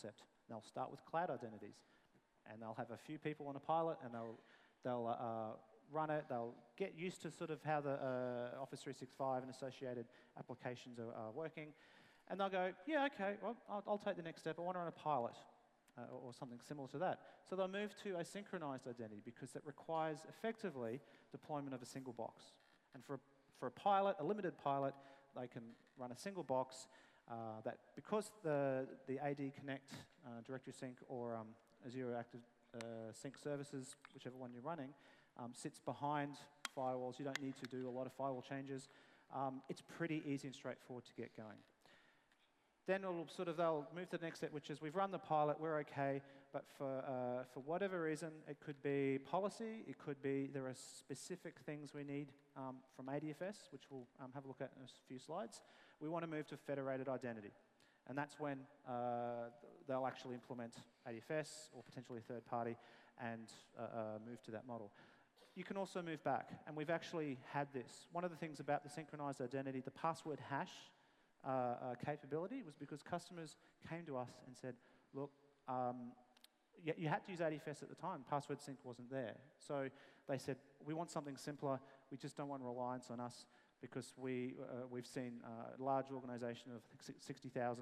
they'll start with cloud identities. And they'll have a few people on a pilot, and they'll, they'll uh, run it. They'll get used to sort of how the uh, Office three sixty-five and associated applications are, are working. And they'll go, yeah, okay, well, I'll, I'll take the next step. I want to run a pilot uh, or, or something similar to that. So they'll move to a synchronized identity because it requires effectively deployment of a single box. And for a, for a pilot, a limited pilot, they can run a single box uh, that because the, the A D Connect, uh, Directory Sync, or um, Azure Active uh, Sync services, whichever one you're running, um, sits behind firewalls. You don't need to do a lot of firewall changes. Um, it's pretty easy and straightforward to get going. Then it'll sort of, they'll move to the next step, which is we've run the pilot, we're okay, but for, uh, for whatever reason, it could be policy, it could be there are specific things we need um, from A D F S, which we'll um, have a look at in a few slides. We want to move to federated identity. And that's when uh, they'll actually implement A D F S or potentially a third party and uh, uh, move to that model. You can also move back, and we've actually had this. One of the things about the synchronized identity, the password hash uh, uh, capability, was because customers came to us and said, look, um, you, you had to use A D F S at the time. Password sync wasn't there. So they said, we want something simpler. We just don't want reliance on us, because we, uh, we've seen a large organization of sixty thousand.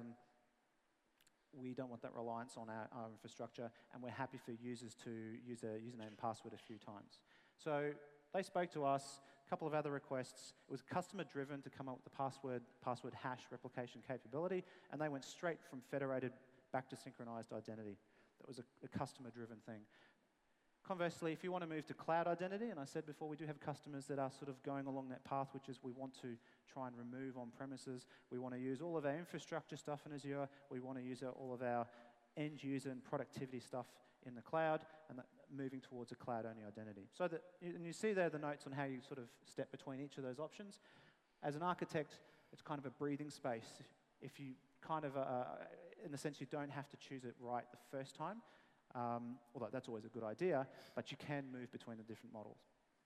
We don't want that reliance on our, our infrastructure, and we're happy for users to use a username and password a few times. So they spoke to us, a couple of other requests. It was customer-driven to come up with the password, password hash replication capability, and they went straight from federated back to synchronized identity. That was a, a customer-driven thing. Conversely, if you want to move to cloud identity, and I said before, we do have customers that are sort of going along that path, which is we want to try and remove on-premises. We want to use all of our infrastructure stuff in Azure. We want to use all of our end-user and productivity stuff in the cloud, and that, moving towards a cloud-only identity. So that, and you see there the notes on how you sort of step between each of those options. As an architect, it's kind of a breathing space. If you kind of, uh, in the sense you don't have to choose it right the first time, Um, although that's always a good idea, but you can move between the different models.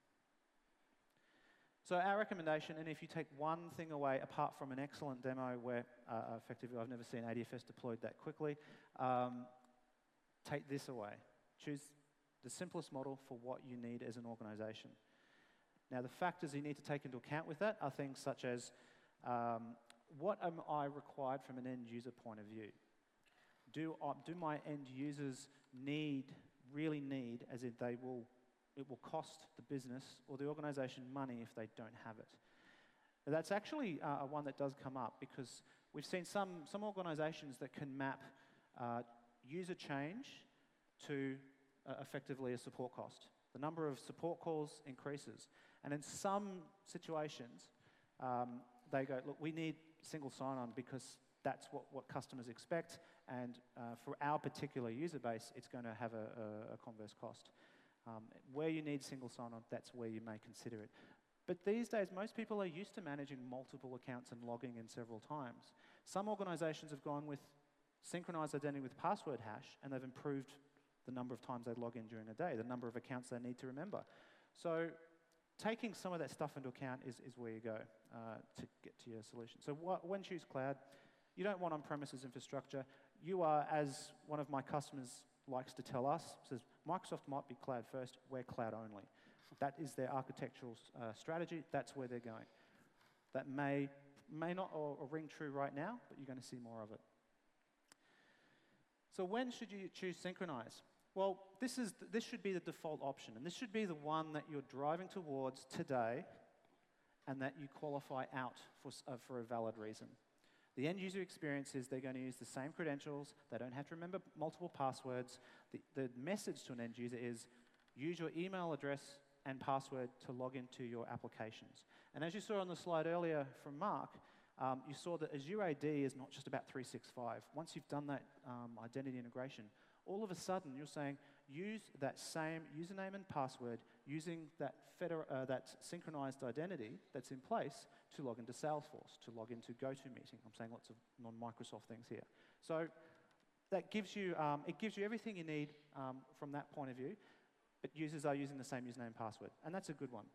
So our recommendation, and if you take one thing away, apart from an excellent demo where uh, effectively I've never seen A D F S deployed that quickly, um, take this away. Choose the simplest model for what you need as an organization. Now the factors you need to take into account with that are things such as, um, what am I required from an end user point of view? Do, uh, do my end users need, really need, as in they will, it will cost the business or the organization money if they don't have it? Now that's actually uh, one that does come up, because we've seen some, some organizations that can map uh, user change to uh, effectively a support cost. The number of support calls increases. And in some situations, um, they go, look, we need single sign-on because that's what, what customers expect, and uh, for our particular user base, it's going to have a, a, a converse cost. Um, where you need single sign-on, that's where you may consider it. But these days, most people are used to managing multiple accounts and logging in several times. Some organizations have gone with synchronized identity with password hash, and they've improved the number of times they log in during a day, the number of accounts they need to remember. So taking some of that stuff into account is, is where you go uh, to get to your solution. So wh when choose cloud, you don't want on-premises infrastructure. You are, as one of my customers likes to tell us, says, Microsoft might be cloud first, we're cloud only. That is their architectural uh, strategy, that's where they're going. That may, may not or, or ring true right now, but you're going to see more of it. So when should you choose synchronize? Well, this, is, this should be the default option, and this should be the one that you're driving towards today and that you qualify out for, uh, for a valid reason. The end user experience is they're going to use the same credentials, they don't have to remember multiple passwords. The, the message to an end user is use your email address and password to log into your applications. And as you saw on the slide earlier from Mark, um, you saw that Azure A D is not just about three sixty-five. Once you've done that um, identity integration, all of a sudden you're saying use that same username and password using that, feder uh, that synchronized identity that's in place to log into Salesforce, to log into GoToMeeting. I'm saying lots of non-Microsoft things here. So that gives you, um, it gives you everything you need um, from that point of view, but users are using the same username and password, and that's a good one.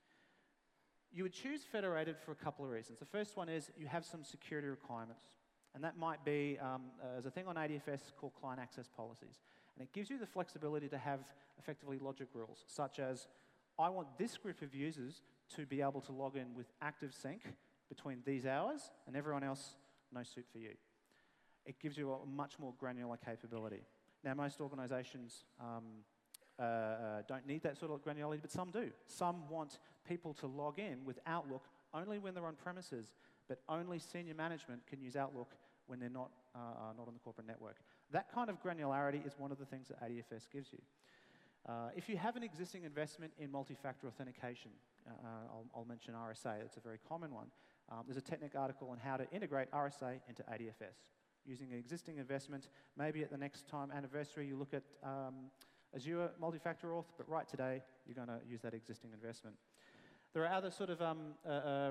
You would choose federated for a couple of reasons. The first one is you have some security requirements. And that might be, um, uh, there's a thing on A D F S called client access policies. And it gives you the flexibility to have effectively logic rules, such as, I want this group of users to be able to log in with active sync between these hours, and everyone else, no suit for you. It gives you a much more granular capability. Now, most organizations um, uh, uh, don't need that sort of granularity, but some do. Some want people to log in with Outlook only when they're on premises, but only senior management can use Outlook when they're not, uh, not on the corporate network. That kind of granularity is one of the things that A D F S gives you. Uh, if you have an existing investment in multi-factor authentication, uh, I'll, I'll mention R S A, it's a very common one. Um, there's a Technic article on how to integrate R S A into A D F S. Using an existing investment, maybe at the next time anniversary you look at um, Azure multi-factor auth, but right today you're going to use that existing investment. There are other sort of um, uh, uh,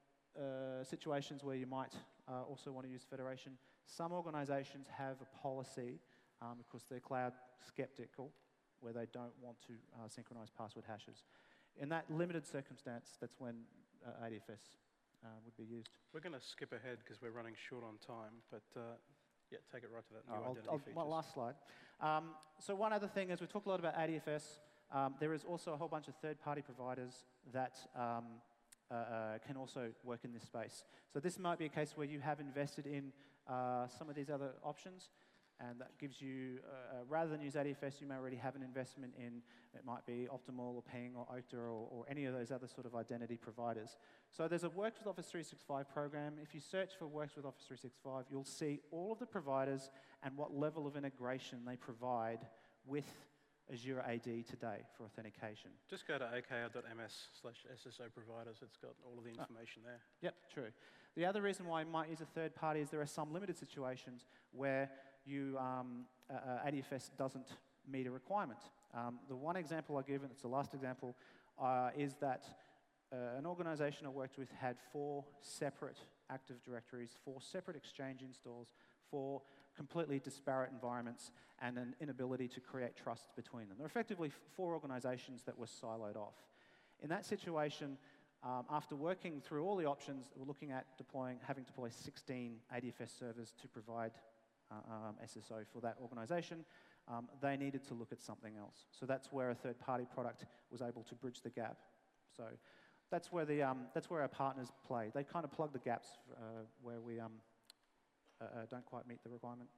uh, situations where you might uh, also want to use federation. Some organizations have a policy, um, because they're cloud skeptical, where they don't want to uh, synchronize password hashes. In that limited circumstance, that's when uh, A D F S uh, would be used. We're going to skip ahead because we're running short on time, but uh, yeah, take it right to that new I'll, identity I'll, features. my last slide. Um, so one other thing is, we talked a lot about A D F S. Um, there is also a whole bunch of third-party providers that um, uh, uh, can also work in this space. So this might be a case where you have invested in uh, some of these other options, and that gives you, uh, uh, rather than use A D F S, you may already have an investment in, it might be Optimal or Ping or Okta or, or any of those other sort of identity providers. So there's a Works with Office three sixty-five program. If you search for Works with Office three sixty-five, you'll see all of the providers and what level of integration they provide with Azure A D today for authentication. Just go to akr.ms slash SSO providers. It's got all of the information there. Yep, true. The other reason why you might use a third party is there are some limited situations where you, um, uh, uh, A D F S doesn't meet a requirement. Um, the one example I give, and it's the last example, uh, is that uh, an organization I worked with had four separate Active Directories, four separate Exchange installs, four completely disparate environments, and an inability to create trust between them. They're effectively four organizations that were siloed off. In that situation, um, after working through all the options, we're looking at deploying, having to deploy sixteen A D F S servers to provide uh, um, S S O for that organization. Um, they needed to look at something else. So that's where a third-party product was able to bridge the gap. So that's where, the, um, that's where our partners play. They kind of plug the gaps uh, where we um, uh, uh, don't quite meet the requirement.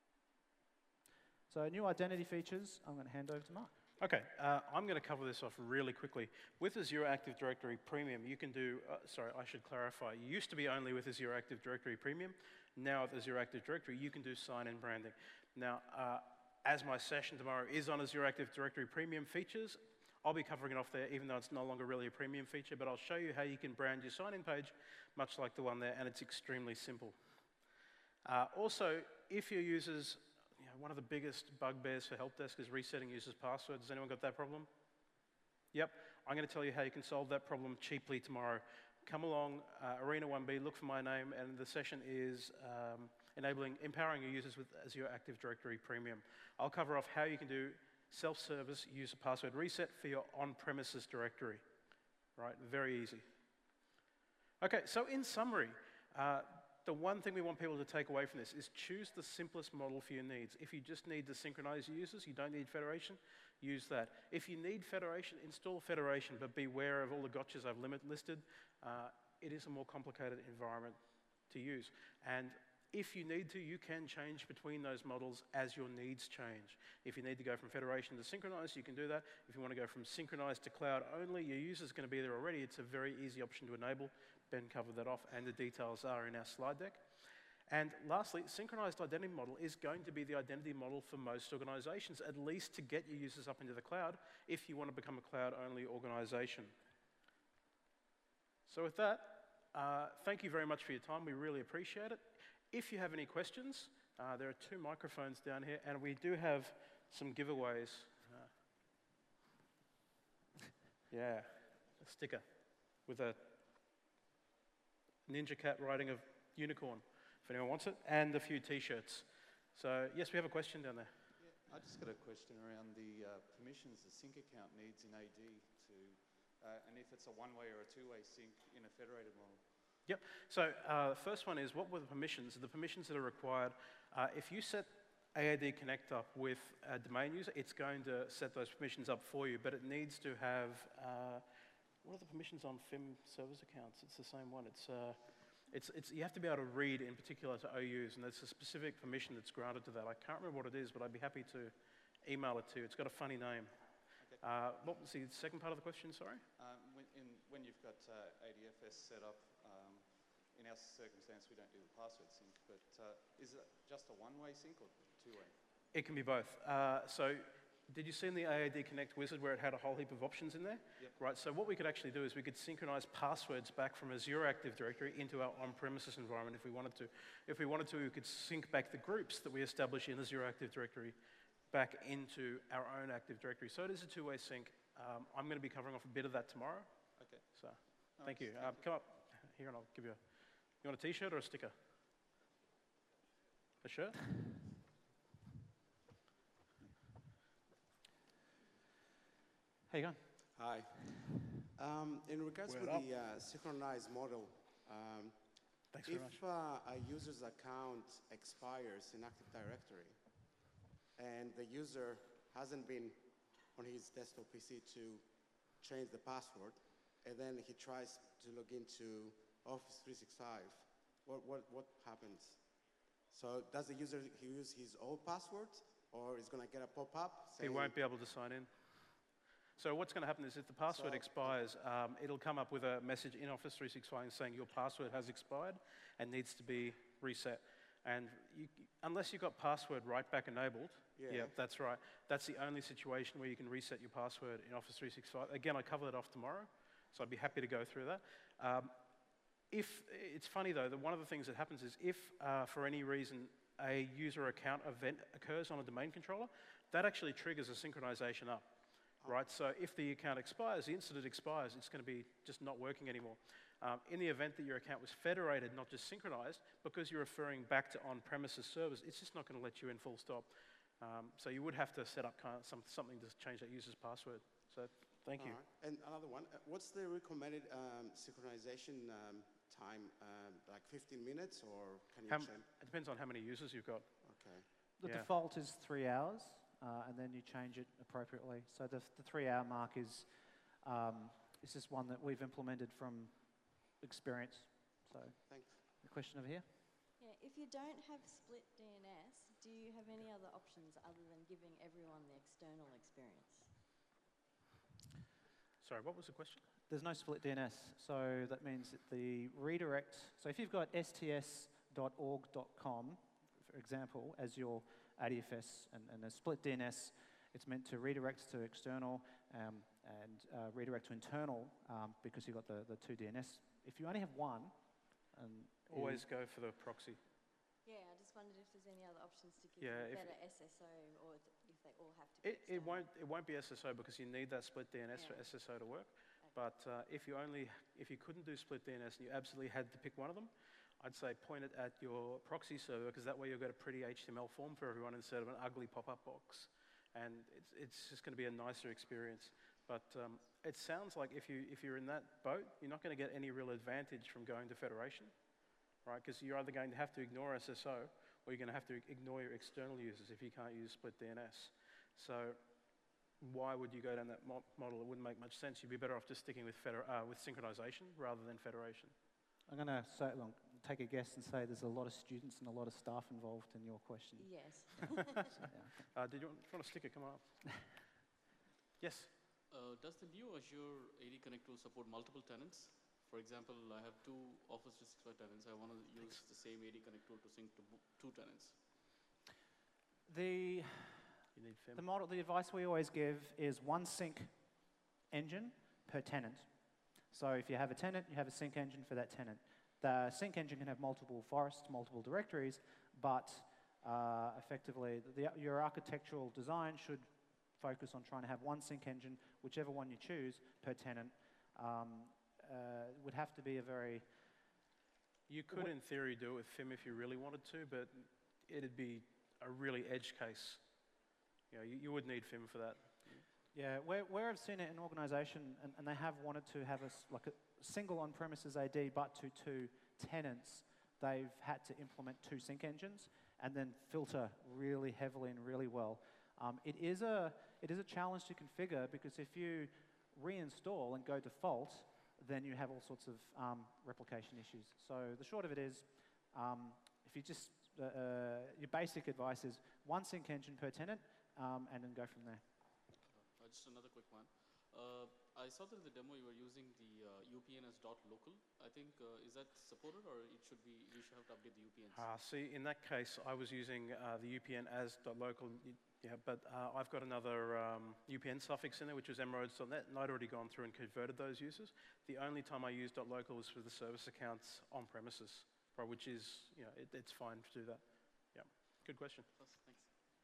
So new identity features, I'm going to hand over to Mark. Okay, uh, I'm going to cover this off really quickly. With Azure Active Directory Premium, you can do, uh, sorry, I should clarify. It used to be only with Azure Active Directory Premium. Now with Azure Active Directory, you can do sign-in branding. Now, uh, as my session tomorrow is on Azure Active Directory Premium features, I'll be covering it off there, even though it's no longer really a premium feature, but I'll show you how you can brand your sign-in page, much like the one there, and it's extremely simple. Uh, also, if your users, you know, one of the biggest bugbears for help desk is resetting users' passwords. Has anyone got that problem? Yep. I'm going to tell you how you can solve that problem cheaply tomorrow. Come along, uh, Arena one B, look for my name, and the session is um, enabling, empowering your users with Azure Active Directory Premium. I'll cover off how you can do self-service user password reset for your on-premises directory. Right, very easy. Okay, so in summary, uh, the one thing we want people to take away from this is choose the simplest model for your needs. If you just need to synchronize your users, you don't need federation, use that. If you need federation, install federation, but beware of all the gotchas I've limit listed. Uh, it is a more complicated environment to use. And if you need to, you can change between those models as your needs change. If you need to go from federation to synchronize, you can do that. If you want to go from synchronized to cloud only, your user's going to be there already. It's a very easy option to enable. Ben covered that off, and the details are in our slide deck. And lastly, synchronized identity model is going to be the identity model for most organizations, at least to get your users up into the cloud if you want to become a cloud-only organization. So with that, uh, thank you very much for your time. We really appreciate it. If you have any questions, uh, there are two microphones down here, and we do have some giveaways. Uh, yeah, a sticker with a Ninja Cat riding a unicorn, if anyone wants it, and a few T-shirts. So, yes, we have a question down there. Yeah, I just got a question around the uh, permissions the sync account needs in A D to, uh, and if it's a one-way or a two-way sync in a federated model. Yep. So uh, the first one is, what were the permissions? The permissions that are required. Uh, if you set A A D Connect up with a domain user, it's going to set those permissions up for you, but it needs to have, uh, what are the permissions on F I M servers accounts? It's the same one. It's, uh, it's, it's, you have to be able to read in particular to O Us, and there's a specific permission that's granted to that. I can't remember what it is, but I'd be happy to email it to you. It's got a funny name. Okay. Uh, what was the second part of the question, sorry? Um, when, in, when you've got uh, A D F S set up, um, in our circumstance we don't do the password sync, but uh, is it just a one-way sync or two-way? It can be both. Uh, so did you see in the A A D Connect wizard where it had a whole heap of options in there? Yep. Right, so what we could actually do is we could synchronize passwords back from Azure Active Directory into our on-premises environment if we wanted to. If we wanted to, we could sync back the groups that we establish in Azure Active Directory back into our own Active Directory. So it is a two-way sync. Um, I'm going to be covering off a bit of that tomorrow. Okay. So Nice, thank you. thank Um, come up here and I'll give you a, you want a t-shirt or a sticker? A shirt? How you going? Hi. Um, in regards to Word up. the uh, synchronized model, um, Thanks very if much. uh, a user's account expires in Active Directory and the user hasn't been on his desktop P C to change the password, and then he tries to log into Office three sixty-five, what, what, what happens? So does the user use his old password, or is going to get a pop-up He saying... won't be able to sign in. So what's going to happen is if the password So- expires, um, it'll come up with a message in Office three sixty-five saying your password has expired and needs to be reset. And you, unless you've got password right back enabled, Yeah. yeah, that's right. That's the only situation where you can reset your password in Office three sixty-five. Again, I cover that off tomorrow, so I'd be happy to go through that. Um, if it's funny though, that one of the things that happens is if uh, for any reason a user account event occurs on a domain controller, that actually triggers a synchronization up. Right, so if the account expires, the instant it expires, it's going to be just not working anymore. Um, in the event that your account was federated, not just synchronized, because you're referring back to on-premises servers, it's just not going to let you in full stop. Um, so you would have to set up kind of some, something to change that user's password. So thank you. All right. And another one, uh, what's the recommended um, synchronization um, time? Um, like fifteen minutes, or can you How, change? it depends on how many users you've got. Okay. The Yeah. default is three hours, uh, and then you change it appropriately. So the, the three-hour mark is, um, is just one that we've implemented from experience. So Thanks. the question over here. Yeah, if you don't have split D N S, do you have any other options other than giving everyone the external experience? Sorry, what was the question? There's no split D N S, so that means that the redirect, so if you've got S T S dot org dot com, for example, as your A D F S and, and a split D N S, it's meant to redirect to external um, and uh, redirect to internal um, because you've got the, the two D N S. If you only have one, um, Always go for the proxy. Yeah, I just wondered if there's any other options to give Yeah, you if- better S S O, or th- if they all have to be It, it, external. won't, it won't be S S O because you need that split D N S for Yeah. S S O to work. Okay. But uh, if you only, if you couldn't do split D N S and you absolutely had to pick one of them, I'd say point it at your proxy server because that way you'll get a pretty H T M L form for everyone instead of an ugly pop-up box. And it's, it's just going to be a nicer experience. But um, it sounds like if, you, if you're in that boat, you're not going to get any real advantage from going to federation, right? Because you're either going to have to ignore S S O or you're going to have to ignore your external users if you can't use split D N S. So why would you go down that mo model? It wouldn't make much sense. You'd be better off just sticking with, feder uh, with synchronization rather than federation. I'm going to say, well, take a guess and say there's a lot of students and a lot of staff involved in your question. Yes. So, yeah. Uh, did you want, if you want a sticker, come on up. Yes? Uh, does the new Azure A D Connect tool support multiple tenants? For example, I have two Office three sixty-five tenants. I want to use the same A D Connect tool to sync to bo- two tenants. The You need F I M? The model, the advice we always give is one sync engine per tenant. So if you have a tenant, you have a sync engine for that tenant. The sync engine can have multiple forests, multiple directories, but uh, effectively the, your architectural design should focus on trying to have one sync engine, whichever one you choose, per tenant. Um, uh, would have to be a very... You could, What- in theory, do it with F I M if you really wanted to, but it'd be a really edge case. You know, you, you would need F I M for that. Yeah, where, where I've seen it in organisation, and, and they have wanted to have a, s- like a single on-premises A D, but to two tenants, they've had to implement two sync engines and then filter really heavily and really well. Um, it is a it is a challenge to configure because if you reinstall and go default, then you have all sorts of um, replication issues. So the short of it is, um, if you just uh, uh, your basic advice is one sync engine per tenant, um, and then go from there. Uh, just another quick one. Uh, I saw that in the demo you were using the uh, U P N as .local. I think, uh, is that supported or it should be, we should have to update the U P Ns? Ah, see, in that case, I was using uh, the U P N as .local, y- yeah, but uh, I've got another um, U P N suffix in there, which was emeroads dot net, and I'd already gone through and converted those users. The only time I used .local was for the service accounts on premises, right, which is, you know, it, it's fine to do that. Yeah, good question. Plus, thanks.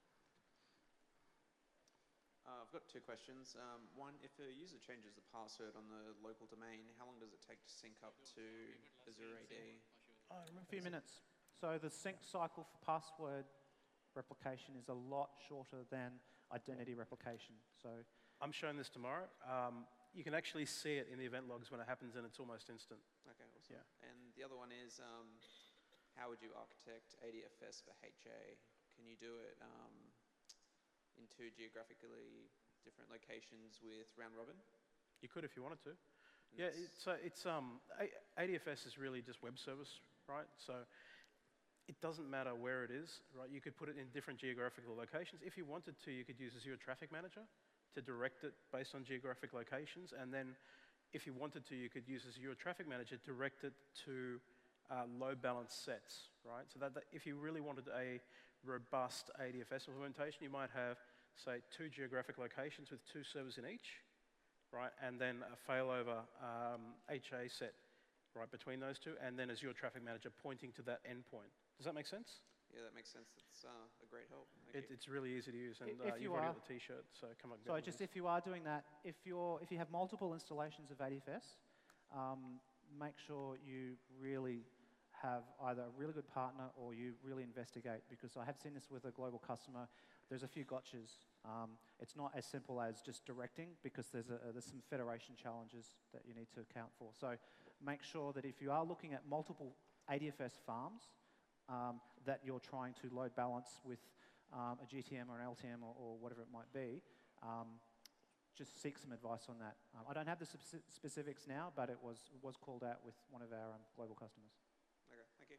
Uh, I've got two questions. Um, one, if a user changes the password on the local domain, how long does it take to sync up to Azure A D? Oh, I remember A few minutes. So the sync cycle for password replication is a lot shorter than identity replication. So I'm showing this tomorrow. Um, you can actually see it in the event logs when it happens, and it's almost instant. Okay, awesome. Yeah. And the other one is, um, how would you architect A D F S for H A? Can you do it um, in two geographically different locations with round robin? You could if you wanted to. And Yeah, that's- it's, uh, it's um, A- ADFS is really just web service, right? So it doesn't matter where it is, right? You could put it in different geographical locations. If you wanted to, you could use Azure Traffic Manager to direct it based on geographic locations. And then if you wanted to, you could use Azure Traffic Manager to direct it to uh, load balance sets, right? So that, that if you really wanted a robust A D F S implementation, you might have, say, two geographic locations with two servers in each, right? And then a failover um, H A set right between those two, and then Azure Traffic Manager pointing to that endpoint. Does that make sense? Yeah, that makes sense. That's uh, a great help. Thank It, you. it's really easy to use, and If uh, you you've already are- got the T-shirt, so come on. So just if you are doing that, if you're if you have multiple installations of A D F S, um, make sure you really have either a really good partner or you really investigate, because I have seen this with a global customer. There's a few gotchas. Um, it's not as simple as just directing, because there's a, there's some federation challenges that you need to account for. So make sure that if you are looking at multiple A D F S farms, um, that you're trying to load balance with um, a G T M or an L T M or, or whatever it might be. Um, just seek some advice on that. Um, I don't have the speci- specifics now, but it was was called out with one of our um, global customers. Okay, thank you.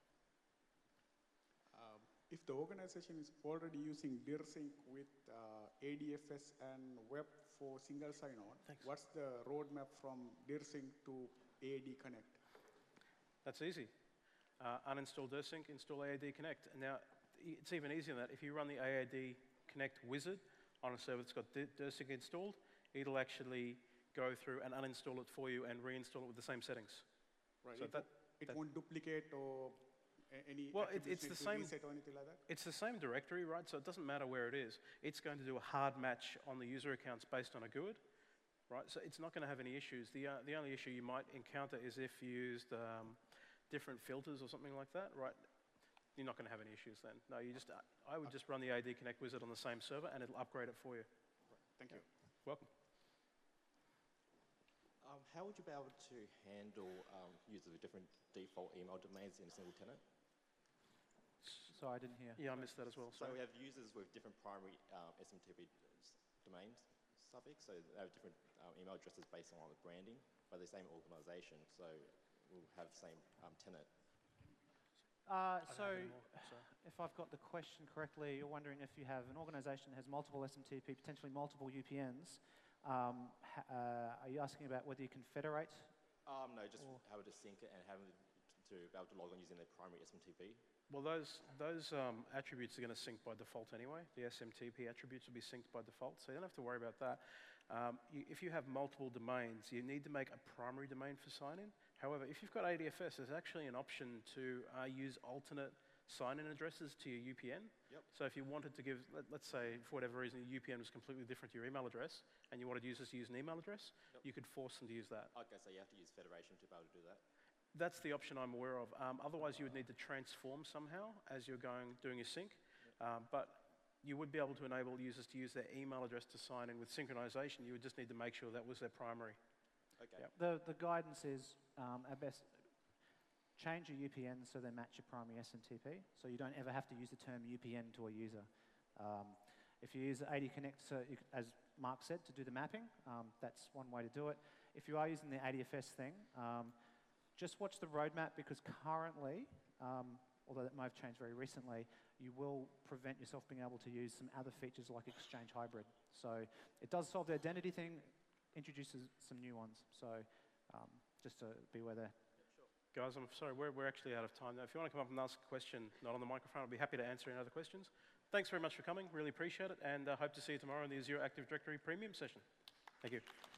Um, if the organization is already using DIRSync with uh, A D F S and web for single sign-on, Thanks. what's the roadmap from DIRSync to A D Connect? That's easy. Uh, uninstall DirSync, install A A D Connect. And now, i- it's even easier than that. If you run the A A D Connect wizard on a server that's got Di- DirSync installed, it'll actually go through and uninstall it for you and reinstall it with the same settings. Right. So it, that- it that- won't duplicate or a- any Well, it- attributes it's the need to same- reset or anything like that? It's the same directory, right? So it doesn't matter where it is. It's going to do a hard match on the user accounts based on a G U I D, right? So it's not going to have any issues. The, uh, the only issue you might encounter is if you used um, different filters or something like that, right? You're not going to have any issues then. No, you just, uh, I would just run the A D Connect wizard on the same server and it'll upgrade it for you. Thank you. Welcome. Um, how would you be able to handle um, users with different default email domains in a single tenant? So I didn't hear. Yeah, I missed that as well. So Sorry. we have users with different primary um, S M T P domains suffix, so they have different um, email addresses based on the branding, but the same organization, so we'll have the same um, tenant. Uh, I don't so have any more, so. if I've got the question correctly, you're wondering if you have an organization that has multiple S M T P, potentially multiple U P Ns. Um, ha- uh, are you asking about whether you can federate? Um, no, just Or- how to sync it and have it to be able to log on using their primary S M T P. Well, those, those um, attributes are going to sync by default anyway. The S M T P attributes will be synced by default, so you don't have to worry about that. Um, you, if you have multiple domains, you need to make a primary domain for sign-in. However, if you've got A D F S, there's actually an option to uh, use alternate sign-in addresses to your U P N. Yep. So if you wanted to give, let, let's say, for whatever reason, your U P N was completely different to your email address, and you wanted users to use an email address, Yep. you could force them to use that. Okay, so you have to use federation to be able to do that. That's the option I'm aware of. Um, otherwise, you would need to transform somehow as you're going doing your sync. Um, but you would be able to enable users to use their email address to sign in with synchronization. You would just need to make sure that was their primary. Okay. Yep. The, the guidance is, um, at best, change your U P N so they match your primary S M T P, so you don't ever have to use the term U P N to a user. Um, if you use A D Connect, so you, as Mark said, to do the mapping, um, that's one way to do it. If you are using the A D F S thing, um, just watch the roadmap, because currently, um, although that may have changed very recently, you will prevent yourself being able to use some other features like Exchange Hybrid. So it does solve the identity thing, introduces some new ones. So um, just to be aware there. Guys, I'm sorry, we're, we're actually out of time now. If you want to come up and ask a question, not on the microphone, I'll be happy to answer any other questions. Thanks very much for coming, really appreciate it, and uh, hope to see you tomorrow in the Azure Active Directory Premium session. Thank you.